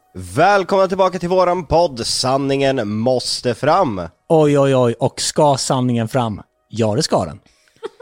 Välkomna tillbaka till våran podd. Sanningen måste fram. Oj, och ska sanningen fram? Ja, det ska den.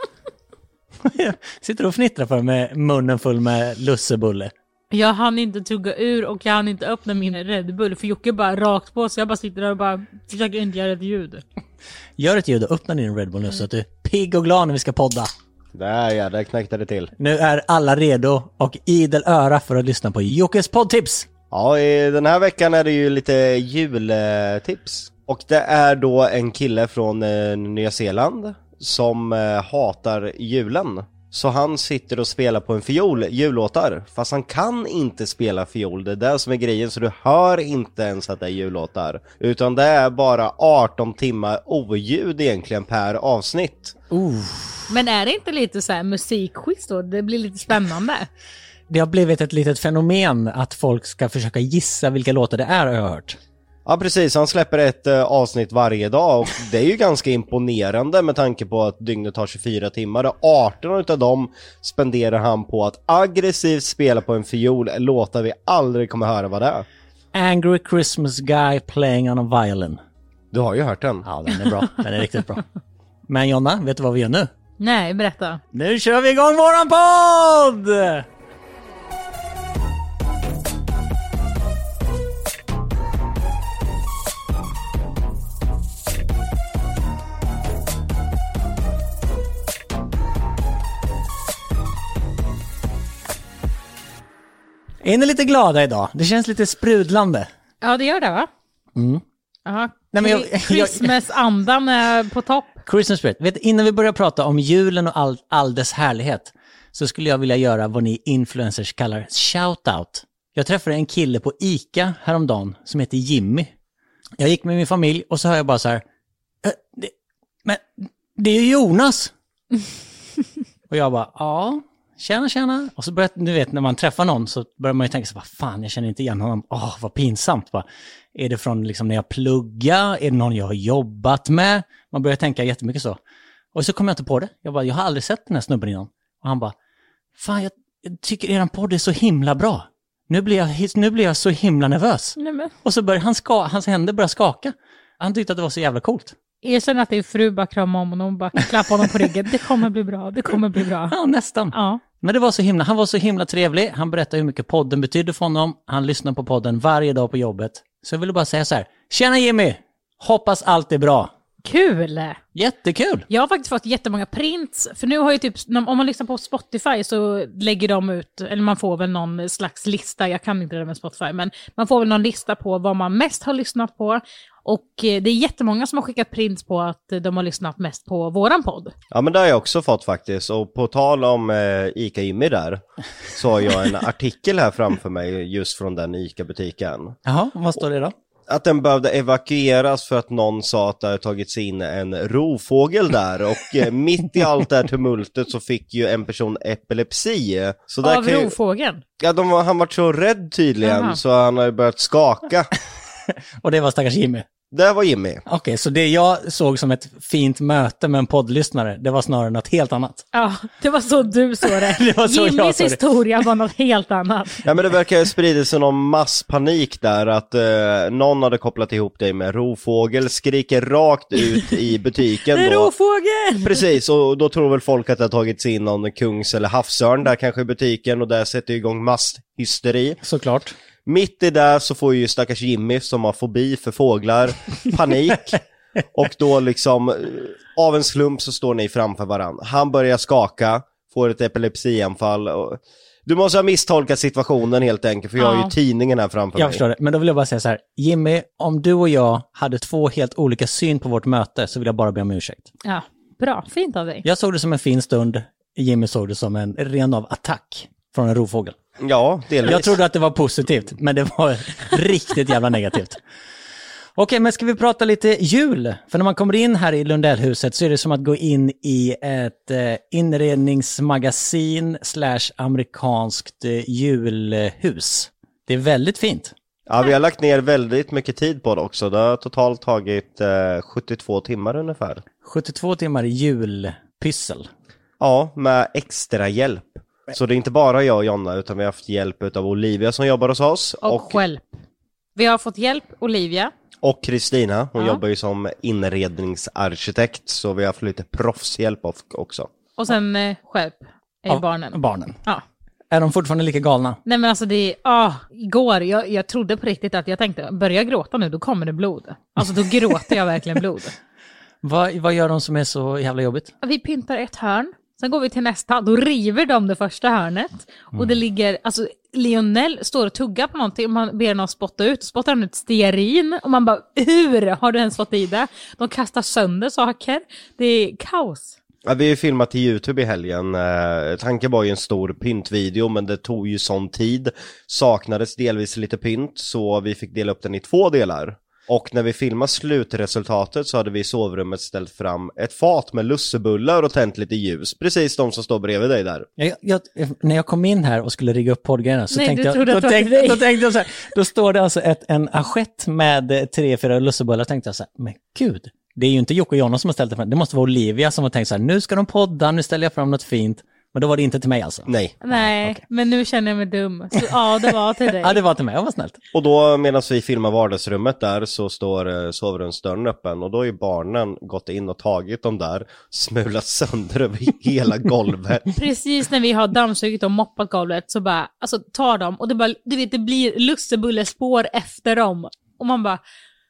Sitter och fnittrar för med munnen full med lussebulle. Jag hann inte tugga ur och jag hann inte öppna min Red Bull för Jocke bara rakt på, så jag bara sitter där och bara försöker inte göra ett ljud. Gör ett ljud och öppna din Red Bull nu så att du är pigg och glad när vi ska podda. Där knäckte det till. Nu är alla redo och idel öra för att lyssna på Jockes poddtips. Ja, i den här veckan är det ju lite jultips. Och det är då en kille från Nya Zeeland som hatar julen. Så han sitter och spelar på en fiol jullåtar. Fast han kan inte spela fiol. Det är det som är grejen, så du hör inte ens att det är jullåtar. Utan det är bara 18 timmar oljud egentligen per avsnitt. Men är det inte lite så här musikquiz då? Det blir lite spännande. Det har blivit ett litet fenomen att folk ska försöka gissa vilka låtar det är, har jag hört. Ja, precis. Han släpper ett avsnitt varje dag och det är ju ganska imponerande med tanke på att dygnet tar 24 timmar och 18 utav dem spenderar han på att aggressivt spela på en fiol, låtar vi aldrig kommer höra vad det är. Angry Christmas Guy Playing on a Violin. Du har ju hört den. Ja, den är bra. Den är riktigt bra. Men Jonna, vet du vad vi gör nu? Nej, berätta. Nu kör vi igång våran podd! Är ni lite glada idag? Det känns lite sprudlande. Ja, det gör det, va? Mm. Aha. Nej, men Christmas-andan är på topp. Christmas spirit. Vet, innan vi börjar prata om julen och all dess härlighet så skulle jag vilja göra vad ni influencers kallar shoutout. Jag träffade en kille på ICA häromdagen som heter Jimmy. Jag gick med min familj och så hör jag bara så här, men det är ju Jonas. Och jag bara, ja, tjena. Och så börjar, du vet, när man träffar någon så börjar man ju tänka så, vad fan, jag känner inte igen honom. Vad pinsamt. Bara, är det från liksom när jag pluggar? Är det någon jag har jobbat med? Man börjar tänka jättemycket så. Och så kom jag inte på det. Jag bara, jag har aldrig sett den här snubben innan. Och han bara, fan, jag tycker eran podd är så himla bra. Nu blir jag så himla nervös. Nej. Och så börjar hans händer börja skaka. Han tyckte att det var så jävla coolt. Erkänn att din fru bara kramar om honom och bara klappar honom på ryggen. Det kommer bli bra. Ja, nästan. Ja. Men det var han var så himla trevlig. Han berättade hur mycket podden betydde för honom. Han lyssnar på podden varje dag på jobbet. Så jag ville bara säga så här. Tjena Jimmy! Hoppas allt är bra. Kul! Jättekul! Jag har faktiskt fått jättemånga prints. För nu har ju typ, om man lyssnar på Spotify så lägger de ut, eller man får väl någon slags lista, jag kan inte det med Spotify, men man får väl någon lista på vad man mest har lyssnat på. Och det är jättemånga som har skickat prints på att de har lyssnat mest på våran podd. Ja, men det har jag också fått faktiskt. Och på tal om ICA Jimmy där, så har jag en artikel här framför mig just från den ICA-butiken. Jaha, vad står det då? Att den behövde evakueras för att någon sa att det hade tagit sig in en rovfågel där. Och mitt i allt det här tumultet så fick ju en person epilepsi. Så där av rovfågeln? Ja, han var så rädd tydligen. Aha. Så han har ju börjat skaka. Och det var stackars Jimmy? Det var Jimmy. Okej, så det jag såg som ett fint möte med en poddlyssnare, det var snarare något helt annat. Ja, det var så du såg det. Det var så Jimmys historia var något helt annat. Ja, men det verkar sprida sig någon masspanik där, att någon hade kopplat ihop dig med rovfågel, skriker rakt ut i butiken. Då. Rovfågel! Precis, och då tror väl folk att det har tagit sig in någon kungs- eller havsörn där kanske i butiken, och där sätter igång masshysteri. Såklart. Mitt i det så får ju stackars Jimmy, som har fobi för fåglar, panik. Och då liksom, av en slump så står ni framför varann. Han börjar skaka, får ett epilepsianfall. Och du måste ha misstolkat situationen helt enkelt, för jag har ju tidningen här framför mig. Jag förstår det, men då vill jag bara säga så här. Jimmy, om du och jag hade två helt olika syn på vårt möte så vill jag bara be om ursäkt. Ja, bra. Fint av dig. Jag såg det som en fin stund. Jimmy såg det som en ren av attack från en rovfågel. Ja, delvis. Jag trodde att det var positivt, men det var riktigt jävla negativt. Okej, men ska vi prata lite jul? För när man kommer in här i Lundellhuset så är det som att gå in i ett inredningsmagasin / amerikanskt julhus. Det är väldigt fint. Ja, vi har lagt ner väldigt mycket tid på det också. Det har totalt tagit 72 timmar ungefär. 72 timmar julpyssel. Ja, med extra hjälp. Så det är inte bara jag och Jonna, utan vi har haft hjälp av Olivia som jobbar hos oss. Och hjälp. Vi har fått hjälp, Olivia. Och Kristina, hon jobbar ju som inredningsarkitekt, så vi har haft lite proffshjälp också. Och sen skärp är barnen. Barnen. Ja. Är de fortfarande lika galna? Nej men alltså igår, jag trodde på riktigt att jag tänkte, börjar jag gråta nu då kommer det blod. Alltså då gråter jag verkligen blod. Vad gör de som är så jävla jobbigt? Vi pyntar ett hörn, sen går vi till nästa, då river de det första hörnet. Och det ligger, alltså Lionel står och tuggar på någonting och man ber någon spotta ut, spottar han ut stearin och man bara, hur har du ens fått i det? De kastar sönder saker, det är kaos. Ja, vi har ju filmat till YouTube i helgen. Tanken var ju en stor pyntvideo, men det tog ju sån tid. Saknades delvis lite pynt, så vi fick dela upp den i 2 delar. Och när vi filmade slutresultatet så hade vi i sovrummet ställt fram ett fat med lussebullar och tänt lite ljus. Precis de som står bredvid dig där. När jag kom in här och skulle rigga upp poddgrejerna så tänkte jag så här, då står det alltså en assiett med 3-4 lussebullar. Tänkte jag så här, men gud, det är ju inte Jocke och Jonna som har ställt det fram. Det måste vara Olivia som har tänkt så här, nu ska de podda, nu ställer jag fram något fint. Men då var det inte till mig alltså. Nej, okay. Men nu känner jag mig dum. Så, ja, det var till dig. Ja, det var till mig. Jag var snällt. Och då medan vi filmar vardagsrummet där så står sovrumsdörren öppen. Och då har ju barnen gått in och tagit dem där, smulat sönder över hela golvet. Precis när vi har dammsugit och moppat golvet så bara, alltså tar dem och det bara, du vet, det blir lussebullespår efter dem. Och man bara,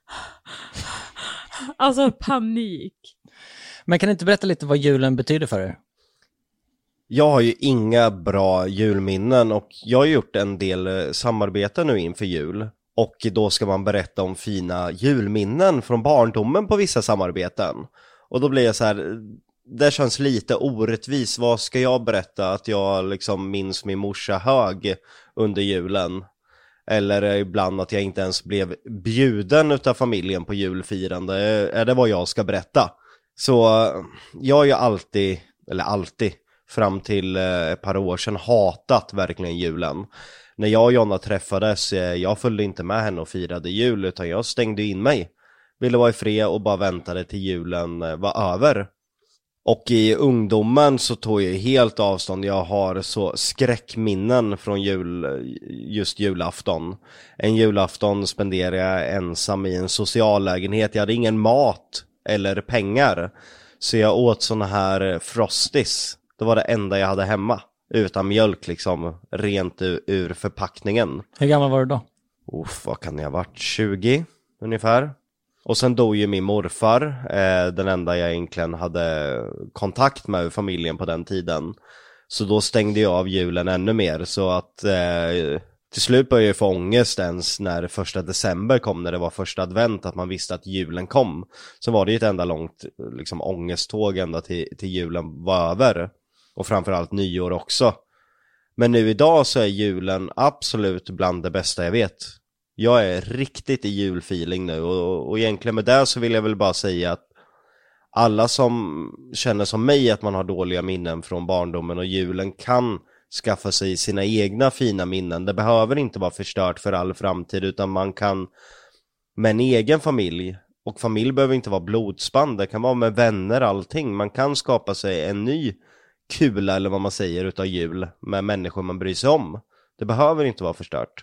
alltså panik. Men kan du inte berätta lite vad julen betyder för er? Jag har ju inga bra julminnen och jag har gjort en del samarbete nu inför jul. Och då ska man berätta om fina julminnen från barndomen på vissa samarbeten. Och då blir jag så här, det känns lite orättvis. Vad ska jag berätta? Att jag liksom minns min morsa hög under julen. Eller ibland att jag inte ens blev bjuden utav familjen på julfirande. Är det vad jag ska berätta? Så jag har ju alltid fram till ett par år sedan hatat verkligen julen. När jag och Jonna träffades, jag följde inte med henne och firade jul, utan jag stängde in mig. Ville vara i fred och bara väntade till julen var över. Och i ungdomen så tog jag helt avstånd. Jag har så skräckminnen från just julafton. En julafton spenderade jag ensam i en sociallägenhet. Jag hade ingen mat eller pengar. Så jag åt såna här Frosties. Det var det enda jag hade hemma. Utan mjölk liksom, rent ur förpackningen. Hur gammal var du då? Vad kan jag ha varit? 20 ungefär. Och sen dog ju min morfar. Den enda jag egentligen hade kontakt med i familjen på den tiden. Så då stängde jag av julen ännu mer. Så att till slut började jag få ångest ens när 1 december kom. När det var första advent, att man visste att julen kom. Så var det ju ett enda långt liksom, ångesttåg ända till julen var över. Och framförallt nyår också. Men nu idag så är julen absolut bland det bästa jag vet. Jag är riktigt i julfeeling nu. Och egentligen med det så vill jag väl bara säga att alla som känner som mig att man har dåliga minnen från barndomen och julen kan skaffa sig sina egna fina minnen. Det behöver inte vara förstört för all framtid, utan man kan med en egen familj. Och familj behöver inte vara blodsband. Det kan vara med vänner, allting. Man kan skapa sig en ny kula eller vad man säger utav jul med människor man bryr sig om. Det behöver inte vara förstört.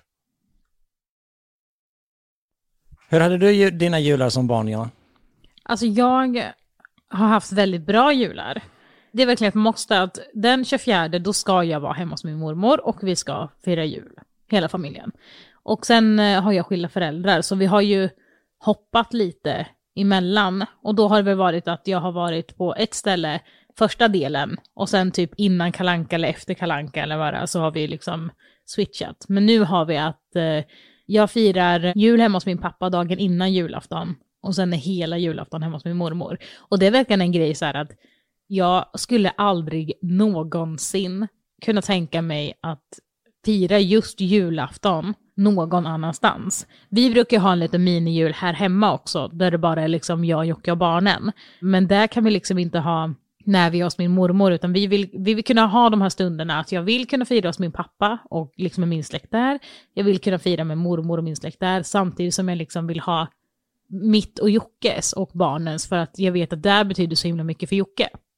Hur hade du dina jular som barn, Jonna? Alltså jag har haft väldigt bra jular. Det är verkligen ett måste att den 24 då ska jag vara hemma hos min mormor och vi ska fira jul. Hela familjen. Och sen har jag skilda föräldrar så vi har ju hoppat lite emellan. Och då har det väl varit att jag har varit på ett ställe första delen och sen typ innan Kalanka eller efter Kalanka eller vad det är, så har vi liksom switchat. Men nu har vi att jag firar jul hemma hos min pappa dagen innan julafton och sen är hela julafton hemma hos min mormor. Och det är verkligen en grej så här att jag skulle aldrig någonsin kunna tänka mig att fira just julafton någon annanstans. Vi brukar ha en liten minijul här hemma också där det bara är liksom jag, Jocke och barnen. Men där kan vi liksom inte ha när vi är hos min mormor, utan vi vill kunna ha de här stunderna att jag vill kunna fira hos min pappa och liksom med min släkt där. Jag vill kunna fira med mormor och min släkt där samtidigt som jag liksom vill ha mitt och Jockes och barnens, för att jag vet att det betyder så himla mycket för Jocke.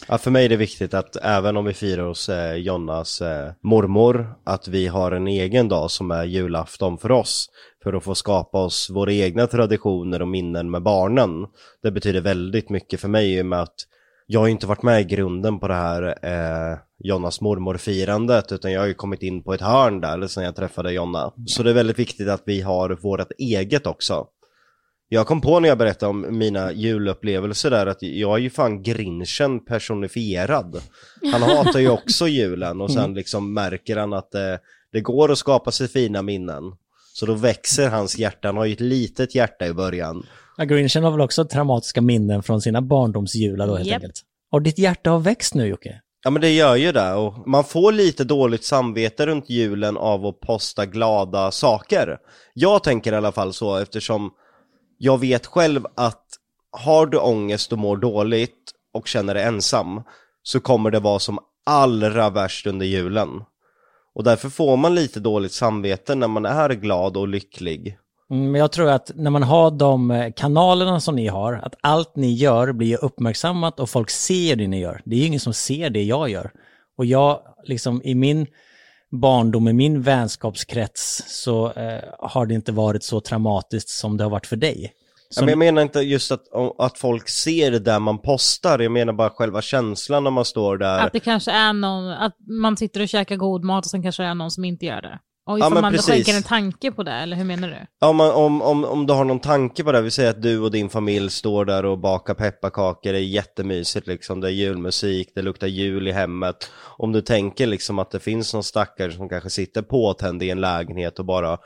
Ja, för mig är det viktigt att även om vi firar hos Jonnas mormor, att vi har en egen dag som är julafton för oss. För att få skapa oss våra egna traditioner och minnen med barnen. Det betyder väldigt mycket för mig i och med att jag har inte varit med i grunden på det här Jonnas mormor-firandet, utan jag har ju kommit in på ett hörn där sen jag träffade Jonna. Så det är väldigt viktigt att vi har vårt eget också. Jag kom på när jag berättade om mina julupplevelser där att jag är ju fan Grinchen personifierad. Han hatar ju också julen och sen liksom märker han att det går att skapa sig fina minnen. Så då växer hans hjärta. Han har ju ett litet hjärta i början. Ja, Grinchen har väl också traumatiska minnen från sina barndomsjular då helt enkelt. Och ditt hjärta har växt nu, Jocke. Ja, men det gör ju det. Och man får lite dåligt samvete runt julen av att posta glada saker. Jag tänker i alla fall så, eftersom jag vet själv att har du ångest och mår dåligt och känner dig ensam, så kommer det vara som allra värst under julen. Och därför får man lite dåligt samvete när man är glad och lycklig. Men jag tror att när man har de kanalerna som ni har, att allt ni gör blir uppmärksammat och folk ser det ni gör. Det är ju ingen som ser det jag gör. Och jag, liksom i min barndom, i min vänskapskrets, så har det inte varit så traumatiskt som det har varit för dig. Men jag menar inte just att folk ser det där man postar. Jag menar bara själva känslan när man står där. Att det kanske är någon, att man sitter och käkar god mat och sen kanske det är någon som inte gör det. Och ifall man skänker en tanke på det, eller hur menar du? Ja, om du har någon tanke på det, vi säger att du och din familj står där och bakar pepparkakor, det är jättemysigt liksom, det är julmusik, det luktar jul i hemmet. Om du tänker liksom att det finns någon stackare som kanske sitter påtänd i en lägenhet och bara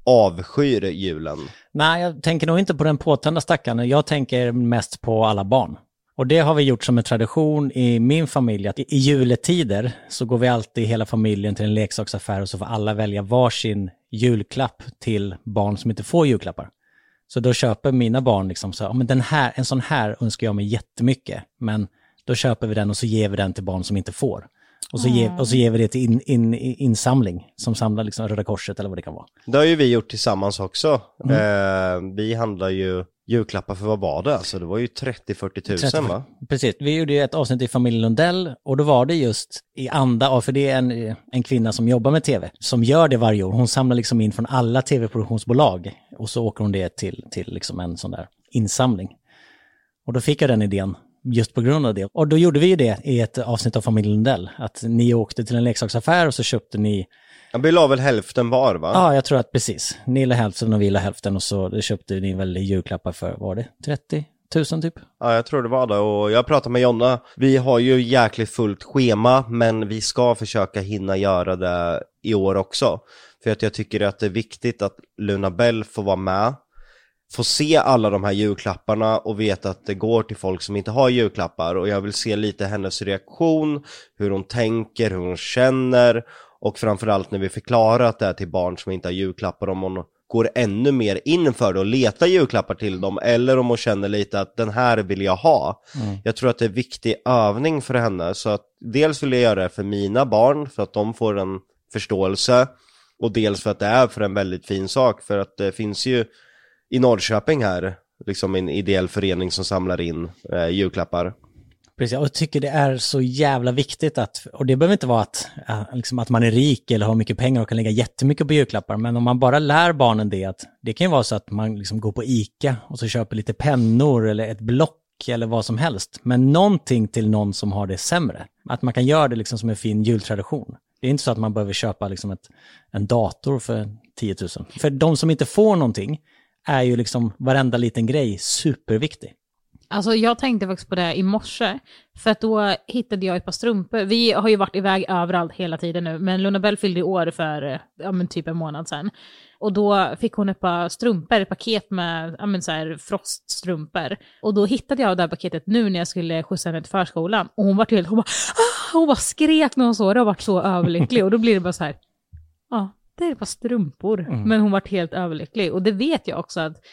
avskyr julen. Nej, jag tänker nog inte på den påtända stackaren, jag tänker mest på alla barn. Och det har vi gjort som en tradition i min familj, att i juletider så går vi alltid hela familjen till en leksaksaffär och så får alla välja varsin julklapp till barn som inte får julklappar. Så då köper mina barn liksom så, men en sån här önskar jag mig jättemycket, men då köper vi den och så ger vi den till barn som inte får. Och så ger vi det till insamling som samlar liksom Röda Korset eller vad det kan vara. Det har ju vi gjort tillsammans också. Vi handlar ju julklappar för vad var det? Alltså det var ju 30-40 tusen va? Precis, vi gjorde ju ett avsnitt i familjen Lundell och då var det just i anda, för det är en kvinna som jobbar med tv som gör det varje år. Hon samlar liksom in från alla tv-produktionsbolag och så åker hon det till liksom en sån där insamling. Och då fick jag den idén just på grund av det. Och då gjorde vi ju det i ett avsnitt av familjen Lundell, att ni åkte till en leksaksaffär och så köpte ni... Vi la väl hälften var va? Ja, jag tror att precis. Ni la hälften och vi la hälften och så köpte ni väl julklappar för, var det 30 000 typ? Ja, jag tror det var det. Och jag pratade med Jonna. Vi har ju jäkligt fullt schema, men vi ska försöka hinna göra det i år också. För att jag tycker att det är viktigt att Luna Bell får vara med, få se alla de här julklapparna och veta att det går till folk som inte har julklappar. Och jag vill se lite hennes reaktion, hur hon tänker, hur hon känner. Och framförallt när vi förklarar att det är till barn som inte har julklappar, om hon går ännu mer in för det och letar julklappar till dem. Eller om hon känner lite att den här vill jag ha. Jag tror att det är en viktig övning för henne. Så att dels vill jag göra det för mina barn, för att de får en förståelse. Och dels för att det är för en väldigt fin sak. För att det finns ju i Norrköping här liksom en ideell förening som samlar in julklappar. Precis, och jag tycker det är så jävla viktigt att, och det behöver inte vara att man är rik eller har mycket pengar och kan lägga jättemycket på julklappar, men om man bara lär barnen det, att det kan ju vara så att man liksom går på ICA och så köper lite pennor eller ett block eller vad som helst, men någonting till någon som har det sämre. Att man kan göra det liksom som en fin jultradition. Det är inte så att man behöver köpa liksom en dator för 10 000. För de som inte får någonting är ju liksom varenda liten grej superviktig. Alltså jag tänkte faktiskt på det i morse, för att då hittade jag ett par strumpor. Vi har ju varit iväg överallt hela tiden nu, men Luna Bell fyllde år för typ en månad sedan. Och då fick hon ett par strumpor, ett paket med så här froststrumpor. Och då hittade jag det här paketet nu när jag skulle skjutsa henne till förskolan. Och hon var helt, hon bara skrek när hon såg det och var så överlycklig. Och då blir det bara så här, det är ett par strumpor. Men hon var helt överlycklig. Och det vet jag också att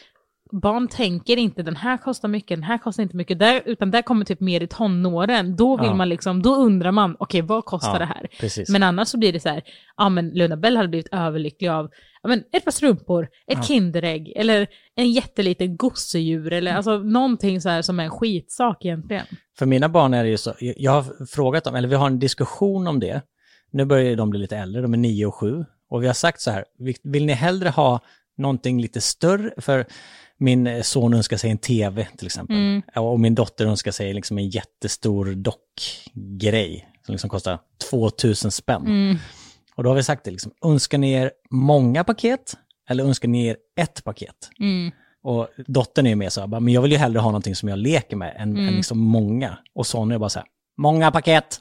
barn tänker inte den här kostar mycket, den här kostar inte mycket, utan där kommer typ mer i tonåren. Då vill man liksom, då undrar man, okej, vad kostar det här? Precis. Men annars så blir det så här, men Luna Bell hade blivit överlycklig av ett par strumpor, ett kinderägg eller en jätteliten gosedjur eller alltså någonting så här som är en skitsak egentligen. För mina barn är det ju så, jag har frågat dem, eller vi har en diskussion om det. Nu börjar de bli lite äldre, de är 9 och 7. Och vi har sagt så här, vill ni hellre ha någonting lite större? För min son önskar sig en tv till exempel. Och min dotter önskar sig liksom en jättestor dockgrej som liksom kostar 2000 spänn. Och då har vi sagt det liksom, önskar ni er många paket eller önskar ni er ett paket? Och dottern är ju med så här, men jag vill ju hellre ha någonting som jag leker med än liksom många. Och sonen är bara så här, många paket.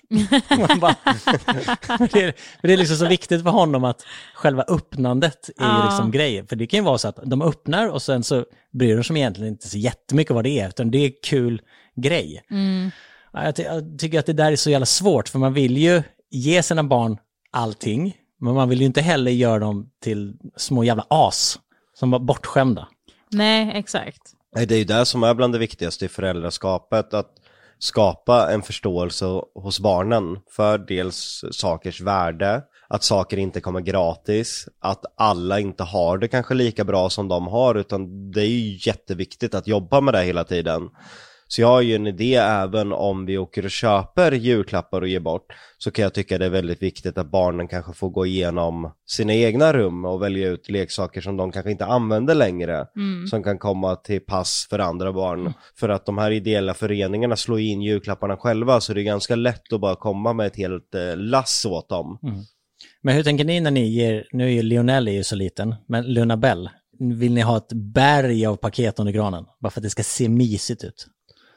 det är liksom så viktigt för honom att själva öppnandet är ju liksom grejer. För det kan ju vara så att de öppnar och sen så bryr de sig egentligen inte så jättemycket vad det är. Utan det är kul grej. Jag tycker att det där är så jävla svårt. För man vill ju ge sina barn allting. Men man vill ju inte heller göra dem till små jävla as som var bortskämda. Nej, exakt. Det är ju det som är bland det viktigaste i föräldraskapet, att skapa en förståelse hos barnen för dels sakers värde, att saker inte kommer gratis, att alla inte har det kanske lika bra som de har, utan det är ju jätteviktigt att jobba med det hela tiden. Så jag har ju en idé, även om vi åker och köper julklappar och ger bort, så kan jag tycka det är väldigt viktigt att barnen kanske får gå igenom sina egna rum och välja ut leksaker som de kanske inte använder längre, som kan komma till pass för andra barn. För att de här ideella föreningarna slår in julklapparna själva, så det är ganska lätt att bara komma med ett helt lass åt dem. Men hur tänker ni när ni ger, nu är ju Lionel är ju så liten, men Luna Bell, vill ni ha ett berg av paket under granen? Bara för att det ska se mysigt ut?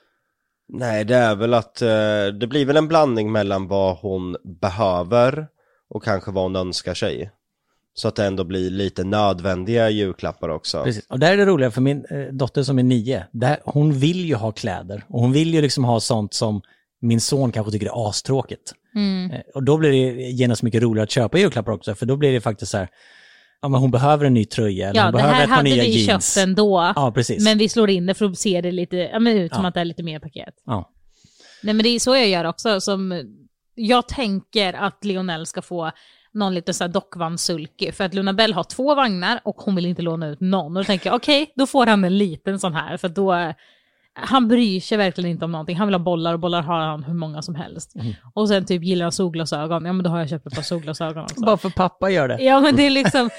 Nej, det är väl att det blir väl en blandning mellan vad hon behöver och kanske vad hon önskar sig. Så att det ändå blir lite nödvändiga julklappar också. Precis, och där är det roliga för min dotter som är 9, hon vill ju ha kläder. Och hon vill ju liksom ha sånt som min son kanske tycker är astråkigt. Och då blir det genast mycket roligare att köpa julklappar också. För då blir det faktiskt så här, men hon behöver en ny tröja. Eller hon behöver ett par nya jeans. Ja, det här hade vi köpt ändå. Ja, precis. Men vi slår in det för att se det lite, ut som att det är lite mer paket. Ja. Nej, men det är så jag gör också. Jag tänker att Lionel ska få någon liten så här dockvagnssulky. För att Luna Bell har 2 vagnar och hon vill inte låna ut någon. Och då tänker jag, okej, då får han en liten sån här. För då, han bryr sig verkligen inte om någonting. Han vill ha bollar och bollar har han hur många som helst. Och sen typ gillar han solglasögon. Ja, men då har jag köpt ett par solglasögon också. Bara för pappa gör det. Ja, men det är liksom...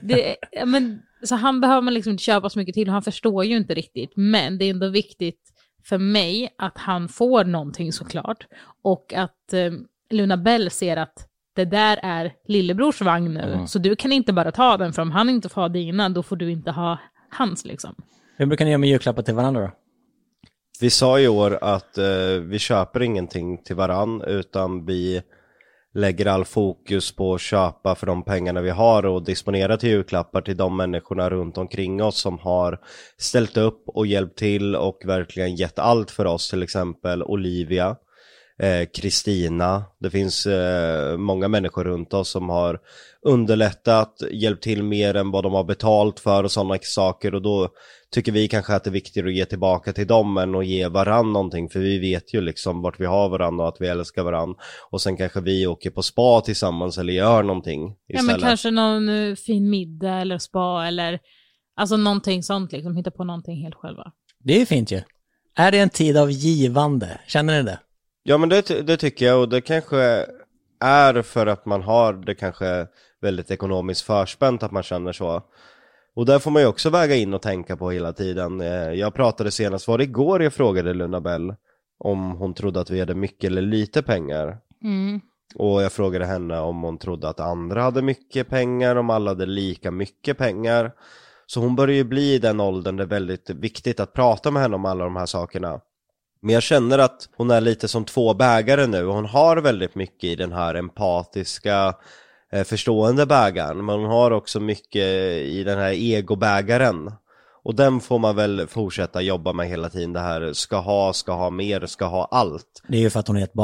så han behöver man liksom inte köpa så mycket till. Och han förstår ju inte riktigt. Men det är ändå viktigt för mig att han får någonting såklart. Och att Luna Bell ser att det där är lillebrors vagn nu. Så du kan inte bara ta den. För om han inte får ha dina, då får du inte ha hans liksom. Hur brukar ni göra med julklappar till varandra då? Vi sa i år att vi köper ingenting till varann, utan vi lägger all fokus på att köpa för de pengarna vi har och disponera till julklappar till de människorna runt omkring oss som har ställt upp och hjälpt till och verkligen gett allt för oss. Till exempel Olivia, Kristina. Det finns många människor runt oss som har underlättat, hjälpt till mer än vad de har betalt för och sådana saker. Och då tycker vi kanske att det är viktigt att ge tillbaka till dem än att ge varann någonting. För vi vet ju liksom vart vi har varann och att vi älskar varann. Och sen kanske vi åker på spa tillsammans eller gör någonting istället. Ja, men kanske någon fin middag eller spa eller alltså någonting sånt liksom. Hitta på någonting helt själva. Det är ju fint ju. Är det en tid av givande? Känner ni det? Ja, men det tycker jag, och det kanske är för att man har det kanske väldigt ekonomiskt förspänt att man känner så. Och där får man ju också väga in och tänka på hela tiden. Jag pratade senast, var det igår jag frågade Luna Bell om hon trodde att vi hade mycket eller lite pengar. Och jag frågade henne om hon trodde att andra hade mycket pengar, om alla hade lika mycket pengar. Så hon börjar ju bli i den åldern det är väldigt viktigt att prata med henne om alla de här sakerna. Men jag känner att hon är lite som 2 bägare nu. Hon har väldigt mycket i den här empatiska, förstående bägaren. Men hon har också mycket i den här egobägaren. Och den får man väl fortsätta jobba med hela tiden. Det här ska ha mer, ska ha allt. Det är ju för att hon är ett barn.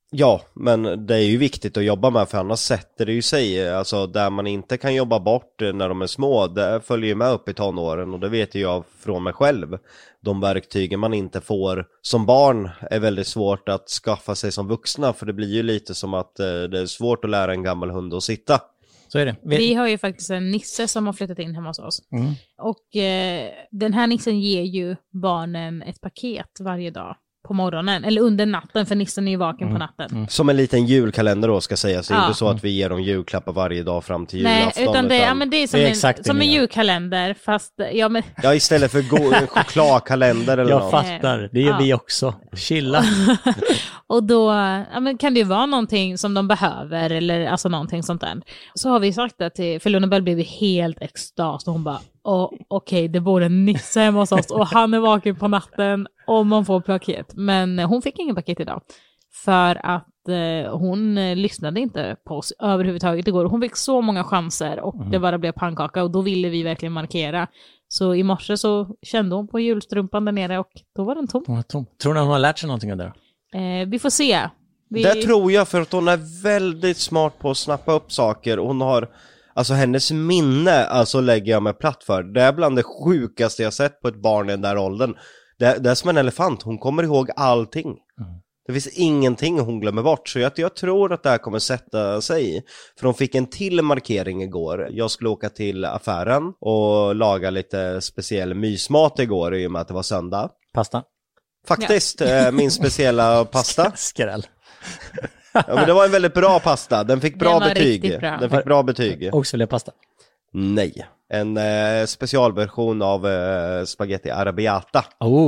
Ja, men det är ju viktigt att jobba med, för annars sätter det ju sig. Alltså där man inte kan jobba bort när de är små, det följer ju med upp i tonåren. Och det vet ju jag från mig själv. De verktygen man inte får som barn är väldigt svårt att skaffa sig som vuxna. För det blir ju lite som att det är svårt att lära en gammal hund att sitta. Så är det. Vi har ju faktiskt en nisse som har flyttat in hemma hos oss. Och den här nissen ger ju barnen ett paket varje dag på morgonen. Eller under natten, för nissen är ju vaken på natten. Som en liten julkalender då, ska sägas. Det är inte så att vi ger dem julklappar varje dag fram till julafton. Nej, utan det är som, det är som en julkalender. Fast, ja, istället för en chokladkalender eller jag något. Fattar, det gör vi också. Chilla. Och då kan det ju vara någonting som de behöver, eller alltså någonting sånt där. Så har vi sagt det till, för Lundabell blev helt extas och hon bara, okej, det bor en nisse hemma hos oss och han är vaken på natten och man får paket. Men hon fick ingen paket idag. För att hon lyssnade inte på oss överhuvudtaget igår. Hon fick så många chanser och det bara blev pannkaka, och då ville vi verkligen markera. Så i morse så kände hon på julstrumpan där nere och då var den tom. Tror ni hon har lärt sig någonting av det? Vi får se. Det tror jag, för att hon är väldigt smart på att snappa upp saker. Hon har, alltså hennes minne, alltså lägger jag mig platt för. Det är bland det sjukaste jag sett på ett barn i den där åldern. Det är som en elefant, hon kommer ihåg allting. Det finns ingenting hon glömmer bort. Så jag tror att det här kommer sätta sig. För hon fick en till markering igår. Jag skulle åka till affären och laga lite speciell mysmat igår, i och med att det var söndag. Pasta? Faktiskt, min speciella pasta. Skräll. Ja, men det var en väldigt bra pasta. Den fick bra betyg. Bra. Den fick bra betyg. Oxfilépasta? Nej. En specialversion av spaghetti arrabbiata.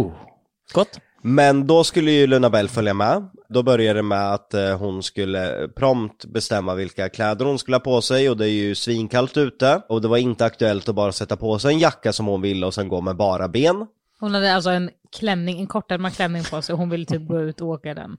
Gott. Men då skulle ju Lundabell följa med. Då började det med att hon skulle prompt bestämma vilka kläder hon skulle ha på sig. Och det är ju svinkallt ute. Och det var inte aktuellt att bara sätta på sig en jacka som hon ville och sen gå med bara ben. Hon hade alltså en kortärmad klänning på sig och hon ville typ gå ut och åka den.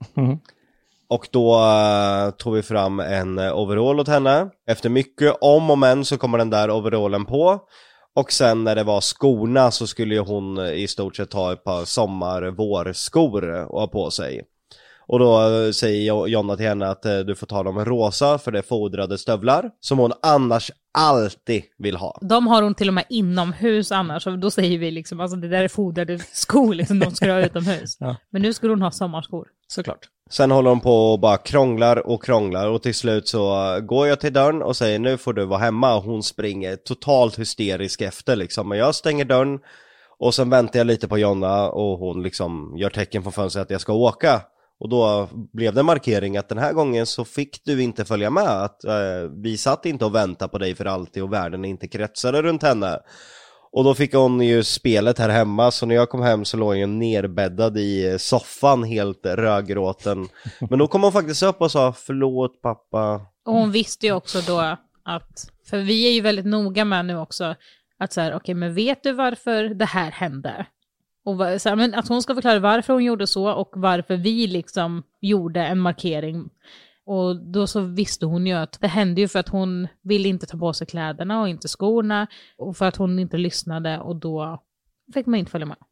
Och då tog vi fram en overall åt henne. Efter mycket om och men så kommer den där overallen på. Och sen när det var skorna så skulle ju hon i stort sett ha ett par sommar-vårskor och ha på sig. Och då säger Jonna till henne att du får ta dem rosa, för det är fodrade stövlar som hon annars alltid vill ha. De har hon till och med inomhus annars, och då säger vi liksom, alltså det där är fodrade skor liksom, de ska ha utomhus. Ja. Men nu skulle hon ha sommarskor. Såklart. Sen håller hon på och bara krånglar och till slut så går jag till dörren och säger nu får du vara hemma, och hon springer totalt hysterisk efter liksom. Men jag stänger dörren och sen väntar jag lite på Jonna och hon liksom gör tecken på fönstret att jag ska åka. Och då blev det markering att den här gången så fick du inte följa med. Att vi satt inte och väntade på dig för alltid och världen inte kretsade runt henne. Och då fick hon ju spelet här hemma. Så när jag kom hem så låg jag nerbäddad i soffan helt rödgråten. Men då kom hon faktiskt upp och sa förlåt pappa. Och hon visste ju också då att, för vi är ju väldigt noga med nu också, att så här, okej, men vet du varför det här hände? Och så här, men att hon ska förklara varför hon gjorde så och varför vi liksom gjorde en markering. Och då så visste hon ju att det hände ju för att hon ville inte ta på sig kläderna och inte skorna, och för att hon inte lyssnade, och då fick man inte följa med.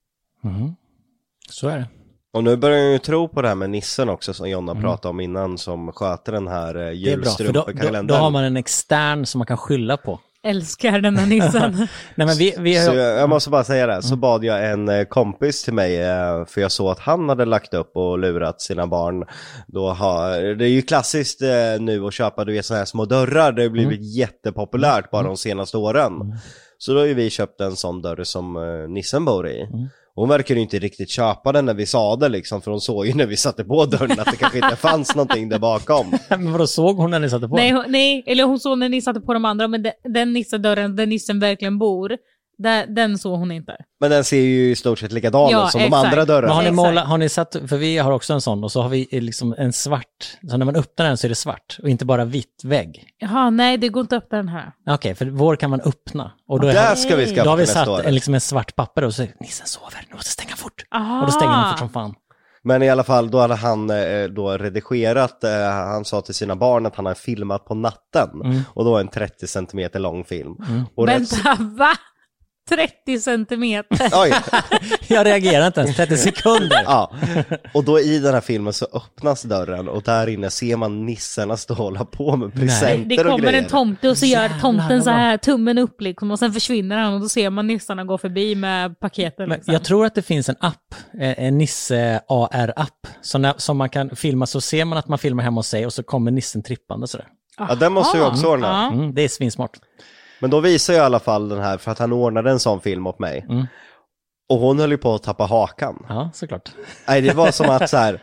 Så är det. Och nu börjar jag ju tro på det här med nissen också, som Jonna pratade om innan, som sköter den här julstrumpekalendern. Då har man en extern som man kan skylla på. Älskar den här nissen. Nej, men vi har... Så jag måste bara säga det, så bad jag en kompis till mig, för jag såg att han hade lagt upp och lurat sina barn. Det är ju klassiskt nu att köpa, du vet, såna här små dörrar. Det har blivit jättepopulärt bara de senaste åren. Så då har ju vi köpt en sån dörr som nissen bor i. Hon verkar ju inte riktigt köpa den när vi sa det liksom, för hon såg ju när vi satte på dörren att det kanske inte fanns någonting där bakom. Men vadå, såg hon när ni satte på? Nej, eller hon såg när ni satte på de andra, men den nissedörren där nissen verkligen bor, den såg hon inte. Men den ser ju i stort sett likadan ut som exakt. de andra dörrarna. Men har ni satt, för vi har också en sån, och så har vi liksom en svart, så när man öppnar den så är det svart och inte bara vitt vägg. Jaha, nej, det går inte upp den här. Okej, för vår kan man öppna. Och då, Där ska vi skaffa då har vi nästa satt år. en svart papper och så nissen sover, nu måste stänga fort. Aha. Och då stänger den fort som fan. Men i alla fall, då hade han då redigerat, han sa till sina barn att han har filmat på natten. Och då en 30 centimeter lång film. Och Vänta, va? 30 centimeter. Oj. Jag reagerar inte ens, 30 sekunder. Ja, och då i den här filmen så öppnas dörren och där inne ser man nisserna stå och hålla på med presenter Det och kommer grejer. en tomte och så gör Jävlar, tomten så vad här, tummen upp liksom, och sen försvinner han och då ser man nissarna gå förbi med paketen. Men Liksom. jag tror att det finns en app, en Nisse AR-app, som man kan filma, så ser man att man filmar hemma hos sig och så kommer nissen trippande sådär. Ja, den måste ju också ordna. Ja. Det är svinsmart. Men då visar jag i alla fall den här för att han ordnade en sån film åt mig. Och hon höll ju på att tappa hakan. Ja, såklart. Nej, det var som att så här,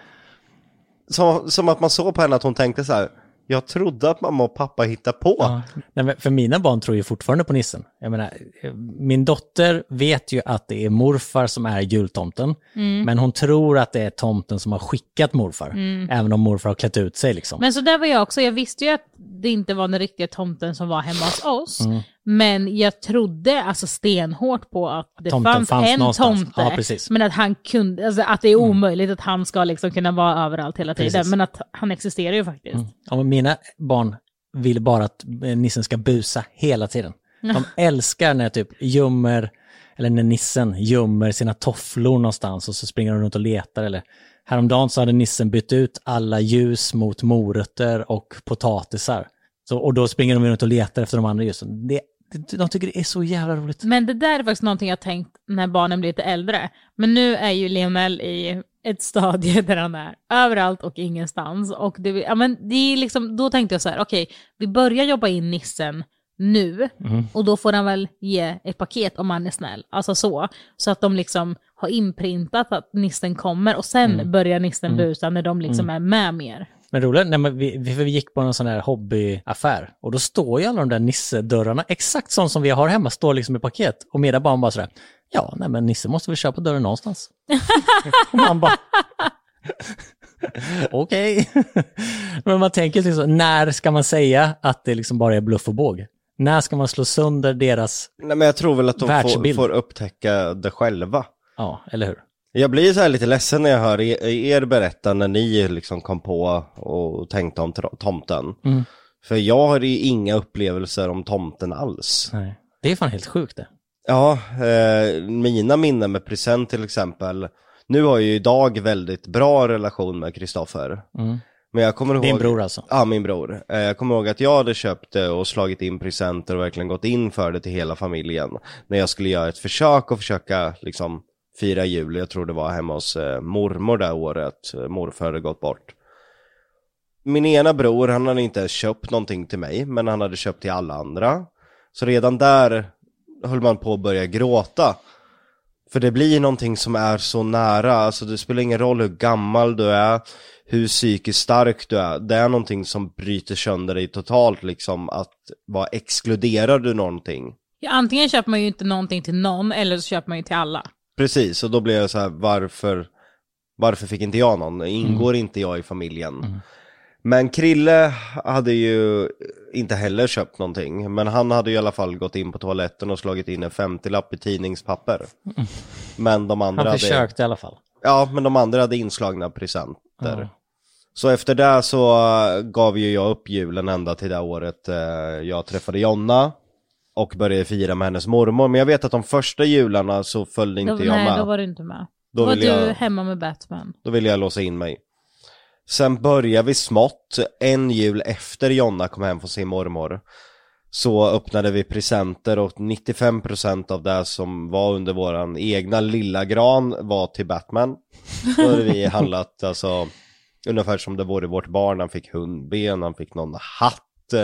som att man såg på henne att hon tänkte så här: jag trodde att mamma och pappa hittade på. Ja. Nej, men för mina barn tror ju fortfarande på nissen. Jag menar, min dotter vet ju att det är morfar som är jultomten. Men hon tror att det är tomten som har skickat morfar. Även om morfar har klätt ut sig liksom. Men så där var jag också, jag visste ju att det inte var den riktiga tomten som var hemma hos oss. Men jag trodde alltså stenhårt på att det fanns en någonstans. tomte. Ja, precis. Men att han kunde, alltså att det är omöjligt att han ska liksom kunna vara överallt hela tiden. Precis. Men att han existerar ju faktiskt. Ja, men mina barn vill bara att nissen ska busa hela tiden. De älskar när typ eller när nissen gömmer sina tofflor någonstans och så springer de runt och letar. Eller häromdagen så hade nissen bytt ut alla ljus mot morötter och potatisar. Och då springer de runt och letar efter de andra ljusen. De tycker det är så jävla roligt. Men det där är faktiskt någonting jag tänkt när barnen blir lite äldre. Men nu är ju Lionel i ett stadie där han är överallt och ingenstans. Och det är liksom, då tänkte jag så här, okej, vi börjar jobba in nissen nu. Och då får han väl ge ett paket om han är snäll. Alltså så att de liksom har inprintat att nissen kommer. Och sen börjar nissen busa när de liksom är med mer. Men roligt, vi gick på en sån här hobbyaffär och då står ju alla de där nissedörrarna exakt sånt som vi har hemma, står liksom i paket. Och mina barn bara sådär, ja, nej men Nisse måste väl köpa dörren någonstans. Och man bara, okej. Men man tänker liksom, när ska man säga att det liksom bara är bluff och båg? När ska man slå sönder deras Nej, men jag tror väl att de världsbild? får upptäcka det själva. Ja, eller hur? Jag blir så här lite ledsen när jag hör er berätta när ni liksom kom på och tänkte om tomten. För jag har ju inga upplevelser om tomten alls. Nej. Det är fan helt sjukt det. Ja, mina minnen med present till exempel. Nu har jag ju idag väldigt bra relation med Kristoffer. Men jag kommer ihåg... Din bror alltså? Ja, min bror. Jag kommer ihåg att jag hade köpt och slagit in presenter och verkligen gått in för det till hela familjen. När jag skulle göra ett försök och försöka liksom fira jul. Jag tror det var hemma hos mormor det året. Morfar hade gått bort. Min ena bror, han hade inte köpt någonting till mig, men han hade köpt till alla andra. Så redan där höll man på att börja gråta. För det blir någonting som är så nära. Alltså det spelar ingen roll hur gammal du är, hur psykiskt stark du är. Det är någonting som bryter sönder dig totalt liksom. Att vad exkluderar du någonting? Ja, antingen köper man ju inte någonting till någon eller så köper man ju till alla. Precis, och då blir jag så här, varför fick inte jag någon? Ingår inte jag i familjen? Men Krille hade ju inte heller köpt någonting. Men han hade ju i alla fall gått in på toaletten och slagit in en 50-lapp i tidningspapper. Men de andra Han försökte i alla fall. Ja, men de andra hade inslagna presenter. Så efter det så gav ju jag upp julen ända till det året jag träffade Jonna. Och började fira med hennes mormor. Men jag vet att de första jularna så följde inte jag med. Nej, då var du inte med. Då var du hemma med Batman. Då ville jag låsa in mig. Sen började vi smått. En jul efter Jonna kom hem från sin mormor. Så öppnade vi presenter. Och 95% av det som var under våran egna lilla gran var till Batman. Då hade vi handlat alltså ungefär som det vore vårt barn. Han fick hundben, han fick någon hatt.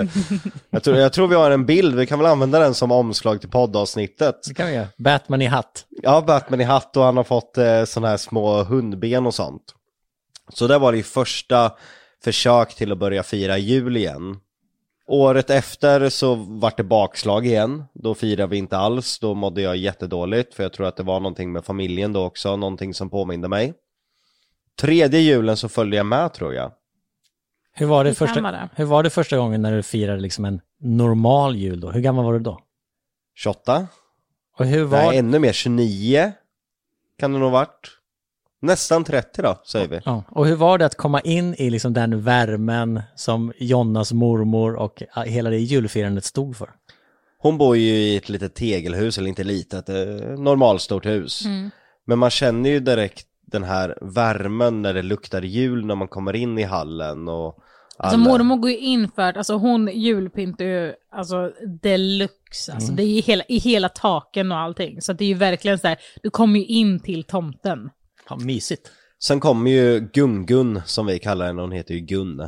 Jag tror vi har en bild. Vi kan väl använda den som omslag till poddavsnittet. Det kan vi göra. Batman i hatt. Ja, Batman i hatt och han har fått såna här små hundben och sånt. Så det var det första försök till att börja fira jul igen. Året efter så var det bakslag igen. Då firade vi inte alls. Då mådde jag jättedåligt. För jag tror att det var någonting med familjen då också. Någonting som påminde mig. Tredje julen så följde jag med, tror jag. Hur var det första gången när du firade liksom en normal jul då? Hur gammal var du då? 28. Och hur var... Nej, ännu mer. 29 kan det nog varit. Nästan 30 då, säger vi. Ja. Och hur var det att komma in i liksom den värmen som Jonnas mormor och hela det julfirandet stod för? hon bor ju i ett litet tegelhus, eller inte litet, normalstort hus. Men man känner ju direkt den här värmen när det luktar jul när man kommer in i hallen och alltså mormor går ju in för att, alltså hon julpyntar ju alltså deluxe, alltså det är ju i hela taken och allting, så det är ju verkligen så här, du kommer ju in till tomten. Ja, mysigt. Sen kommer ju Gun som vi kallar henne, hon heter ju Gun,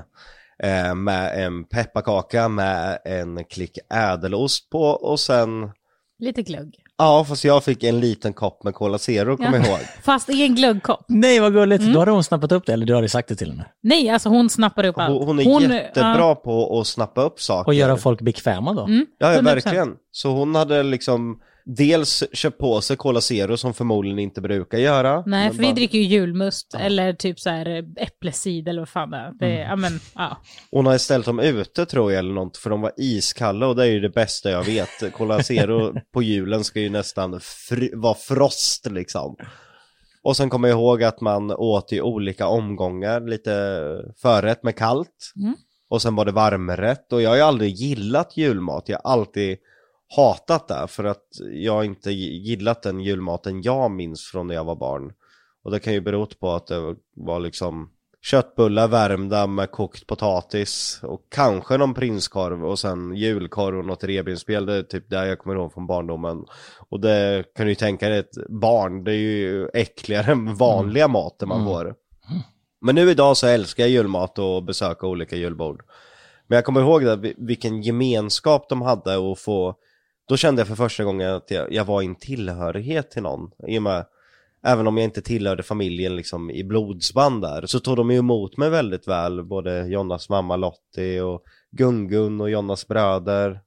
med en pepparkaka med en klick ädelost på och sen lite glögg. Ja, fast jag fick en liten kopp med Cola Zero, kommer jag ihåg. Fast i en glöggkopp. Nej, vad gulligt. Då hade hon snappat upp det, eller du hade sagt det till henne? Nej, alltså hon snappar upp allt. Hon är jättebra på att snappa upp saker. Och göra folk bekväma då. Ja, verkligen. Så hon hade liksom dels köpt på sig Cola Zero som förmodligen inte brukar göra. Nej, för vi dricker ju julmust eller typ så här äppelcider eller vad fan det är. Ja, men, ja. Hon har ställt dem ute tror jag eller något, för de var iskalla och det är ju det bästa jag vet. Cola Zero på julen ska ju nästan vara frost liksom. Och sen kommer jag ihåg att man åt i olika omgångar, lite förrätt med kallt. Och sen var det varmrätt, och jag har ju aldrig gillat julmat. Jag har alltid hatat det, för att jag inte gillat den julmaten jag minns från när jag var barn. Och det kan ju bero på att det var liksom köttbullar värmda med kokt potatis och kanske någon prinskorv och sen julkorv och något revbensspel. Det är typ där jag kommer ihåg från barndomen. Och det kan du ju tänka dig, ett barn, det är ju äckligare än vanliga maten man får. Men nu idag så älskar jag julmat och besöka olika julbord. Men jag kommer ihåg det, vilken gemenskap de hade och få. Då kände jag för första gången att jag var i en tillhörighet till någon. I och med, även om jag inte tillhörde familjen liksom i blodsband där, så tog de ju emot mig väldigt väl. Både Jonas mamma Lottie och Gun och Jonas bröder.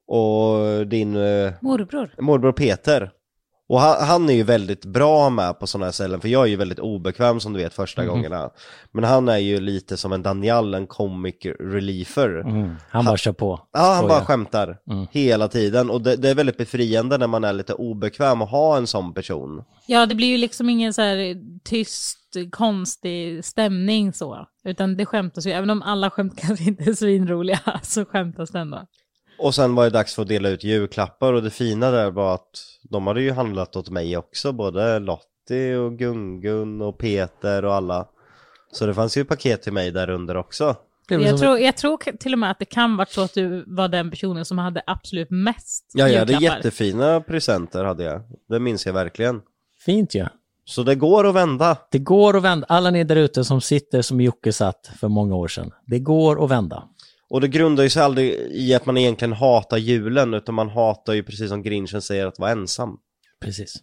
Och din morbror Peter. Och han är ju väldigt bra med på sådana här ställen, för jag är ju väldigt obekväm som du vet första gångerna. Men han är ju lite som en Daniel, en comic reliever. Han bara kör på. Ja, han bara skämtar hela tiden. Och det är väldigt befriande när man är lite obekväm att ha en sån person. Ja, det blir ju liksom ingen så här tyst, konstig stämning så. Utan det skämtas ju, även om alla skämt kanske inte är svinroliga, så skämtas det ändå. Och sen var det dags för att dela ut julklappar, och det fina där var att de hade ju handlat åt mig också, både Lottie och Gun och Peter och alla. Så det fanns ju paket till mig där under också. Jag tror till och med att det kan vara så att du var den personen som hade absolut mest julklappar. Ja, det är jättefina presenter hade jag. Det minns jag verkligen. Fint ja. Så det går att vända. Det går att vända. Alla ni där ute som sitter som Jocke satt för många år sedan. Det går att vända. Och det grundar ju sig aldrig i att man egentligen hatar julen, utan man hatar ju, precis som Grinchen säger, att vara ensam. Precis.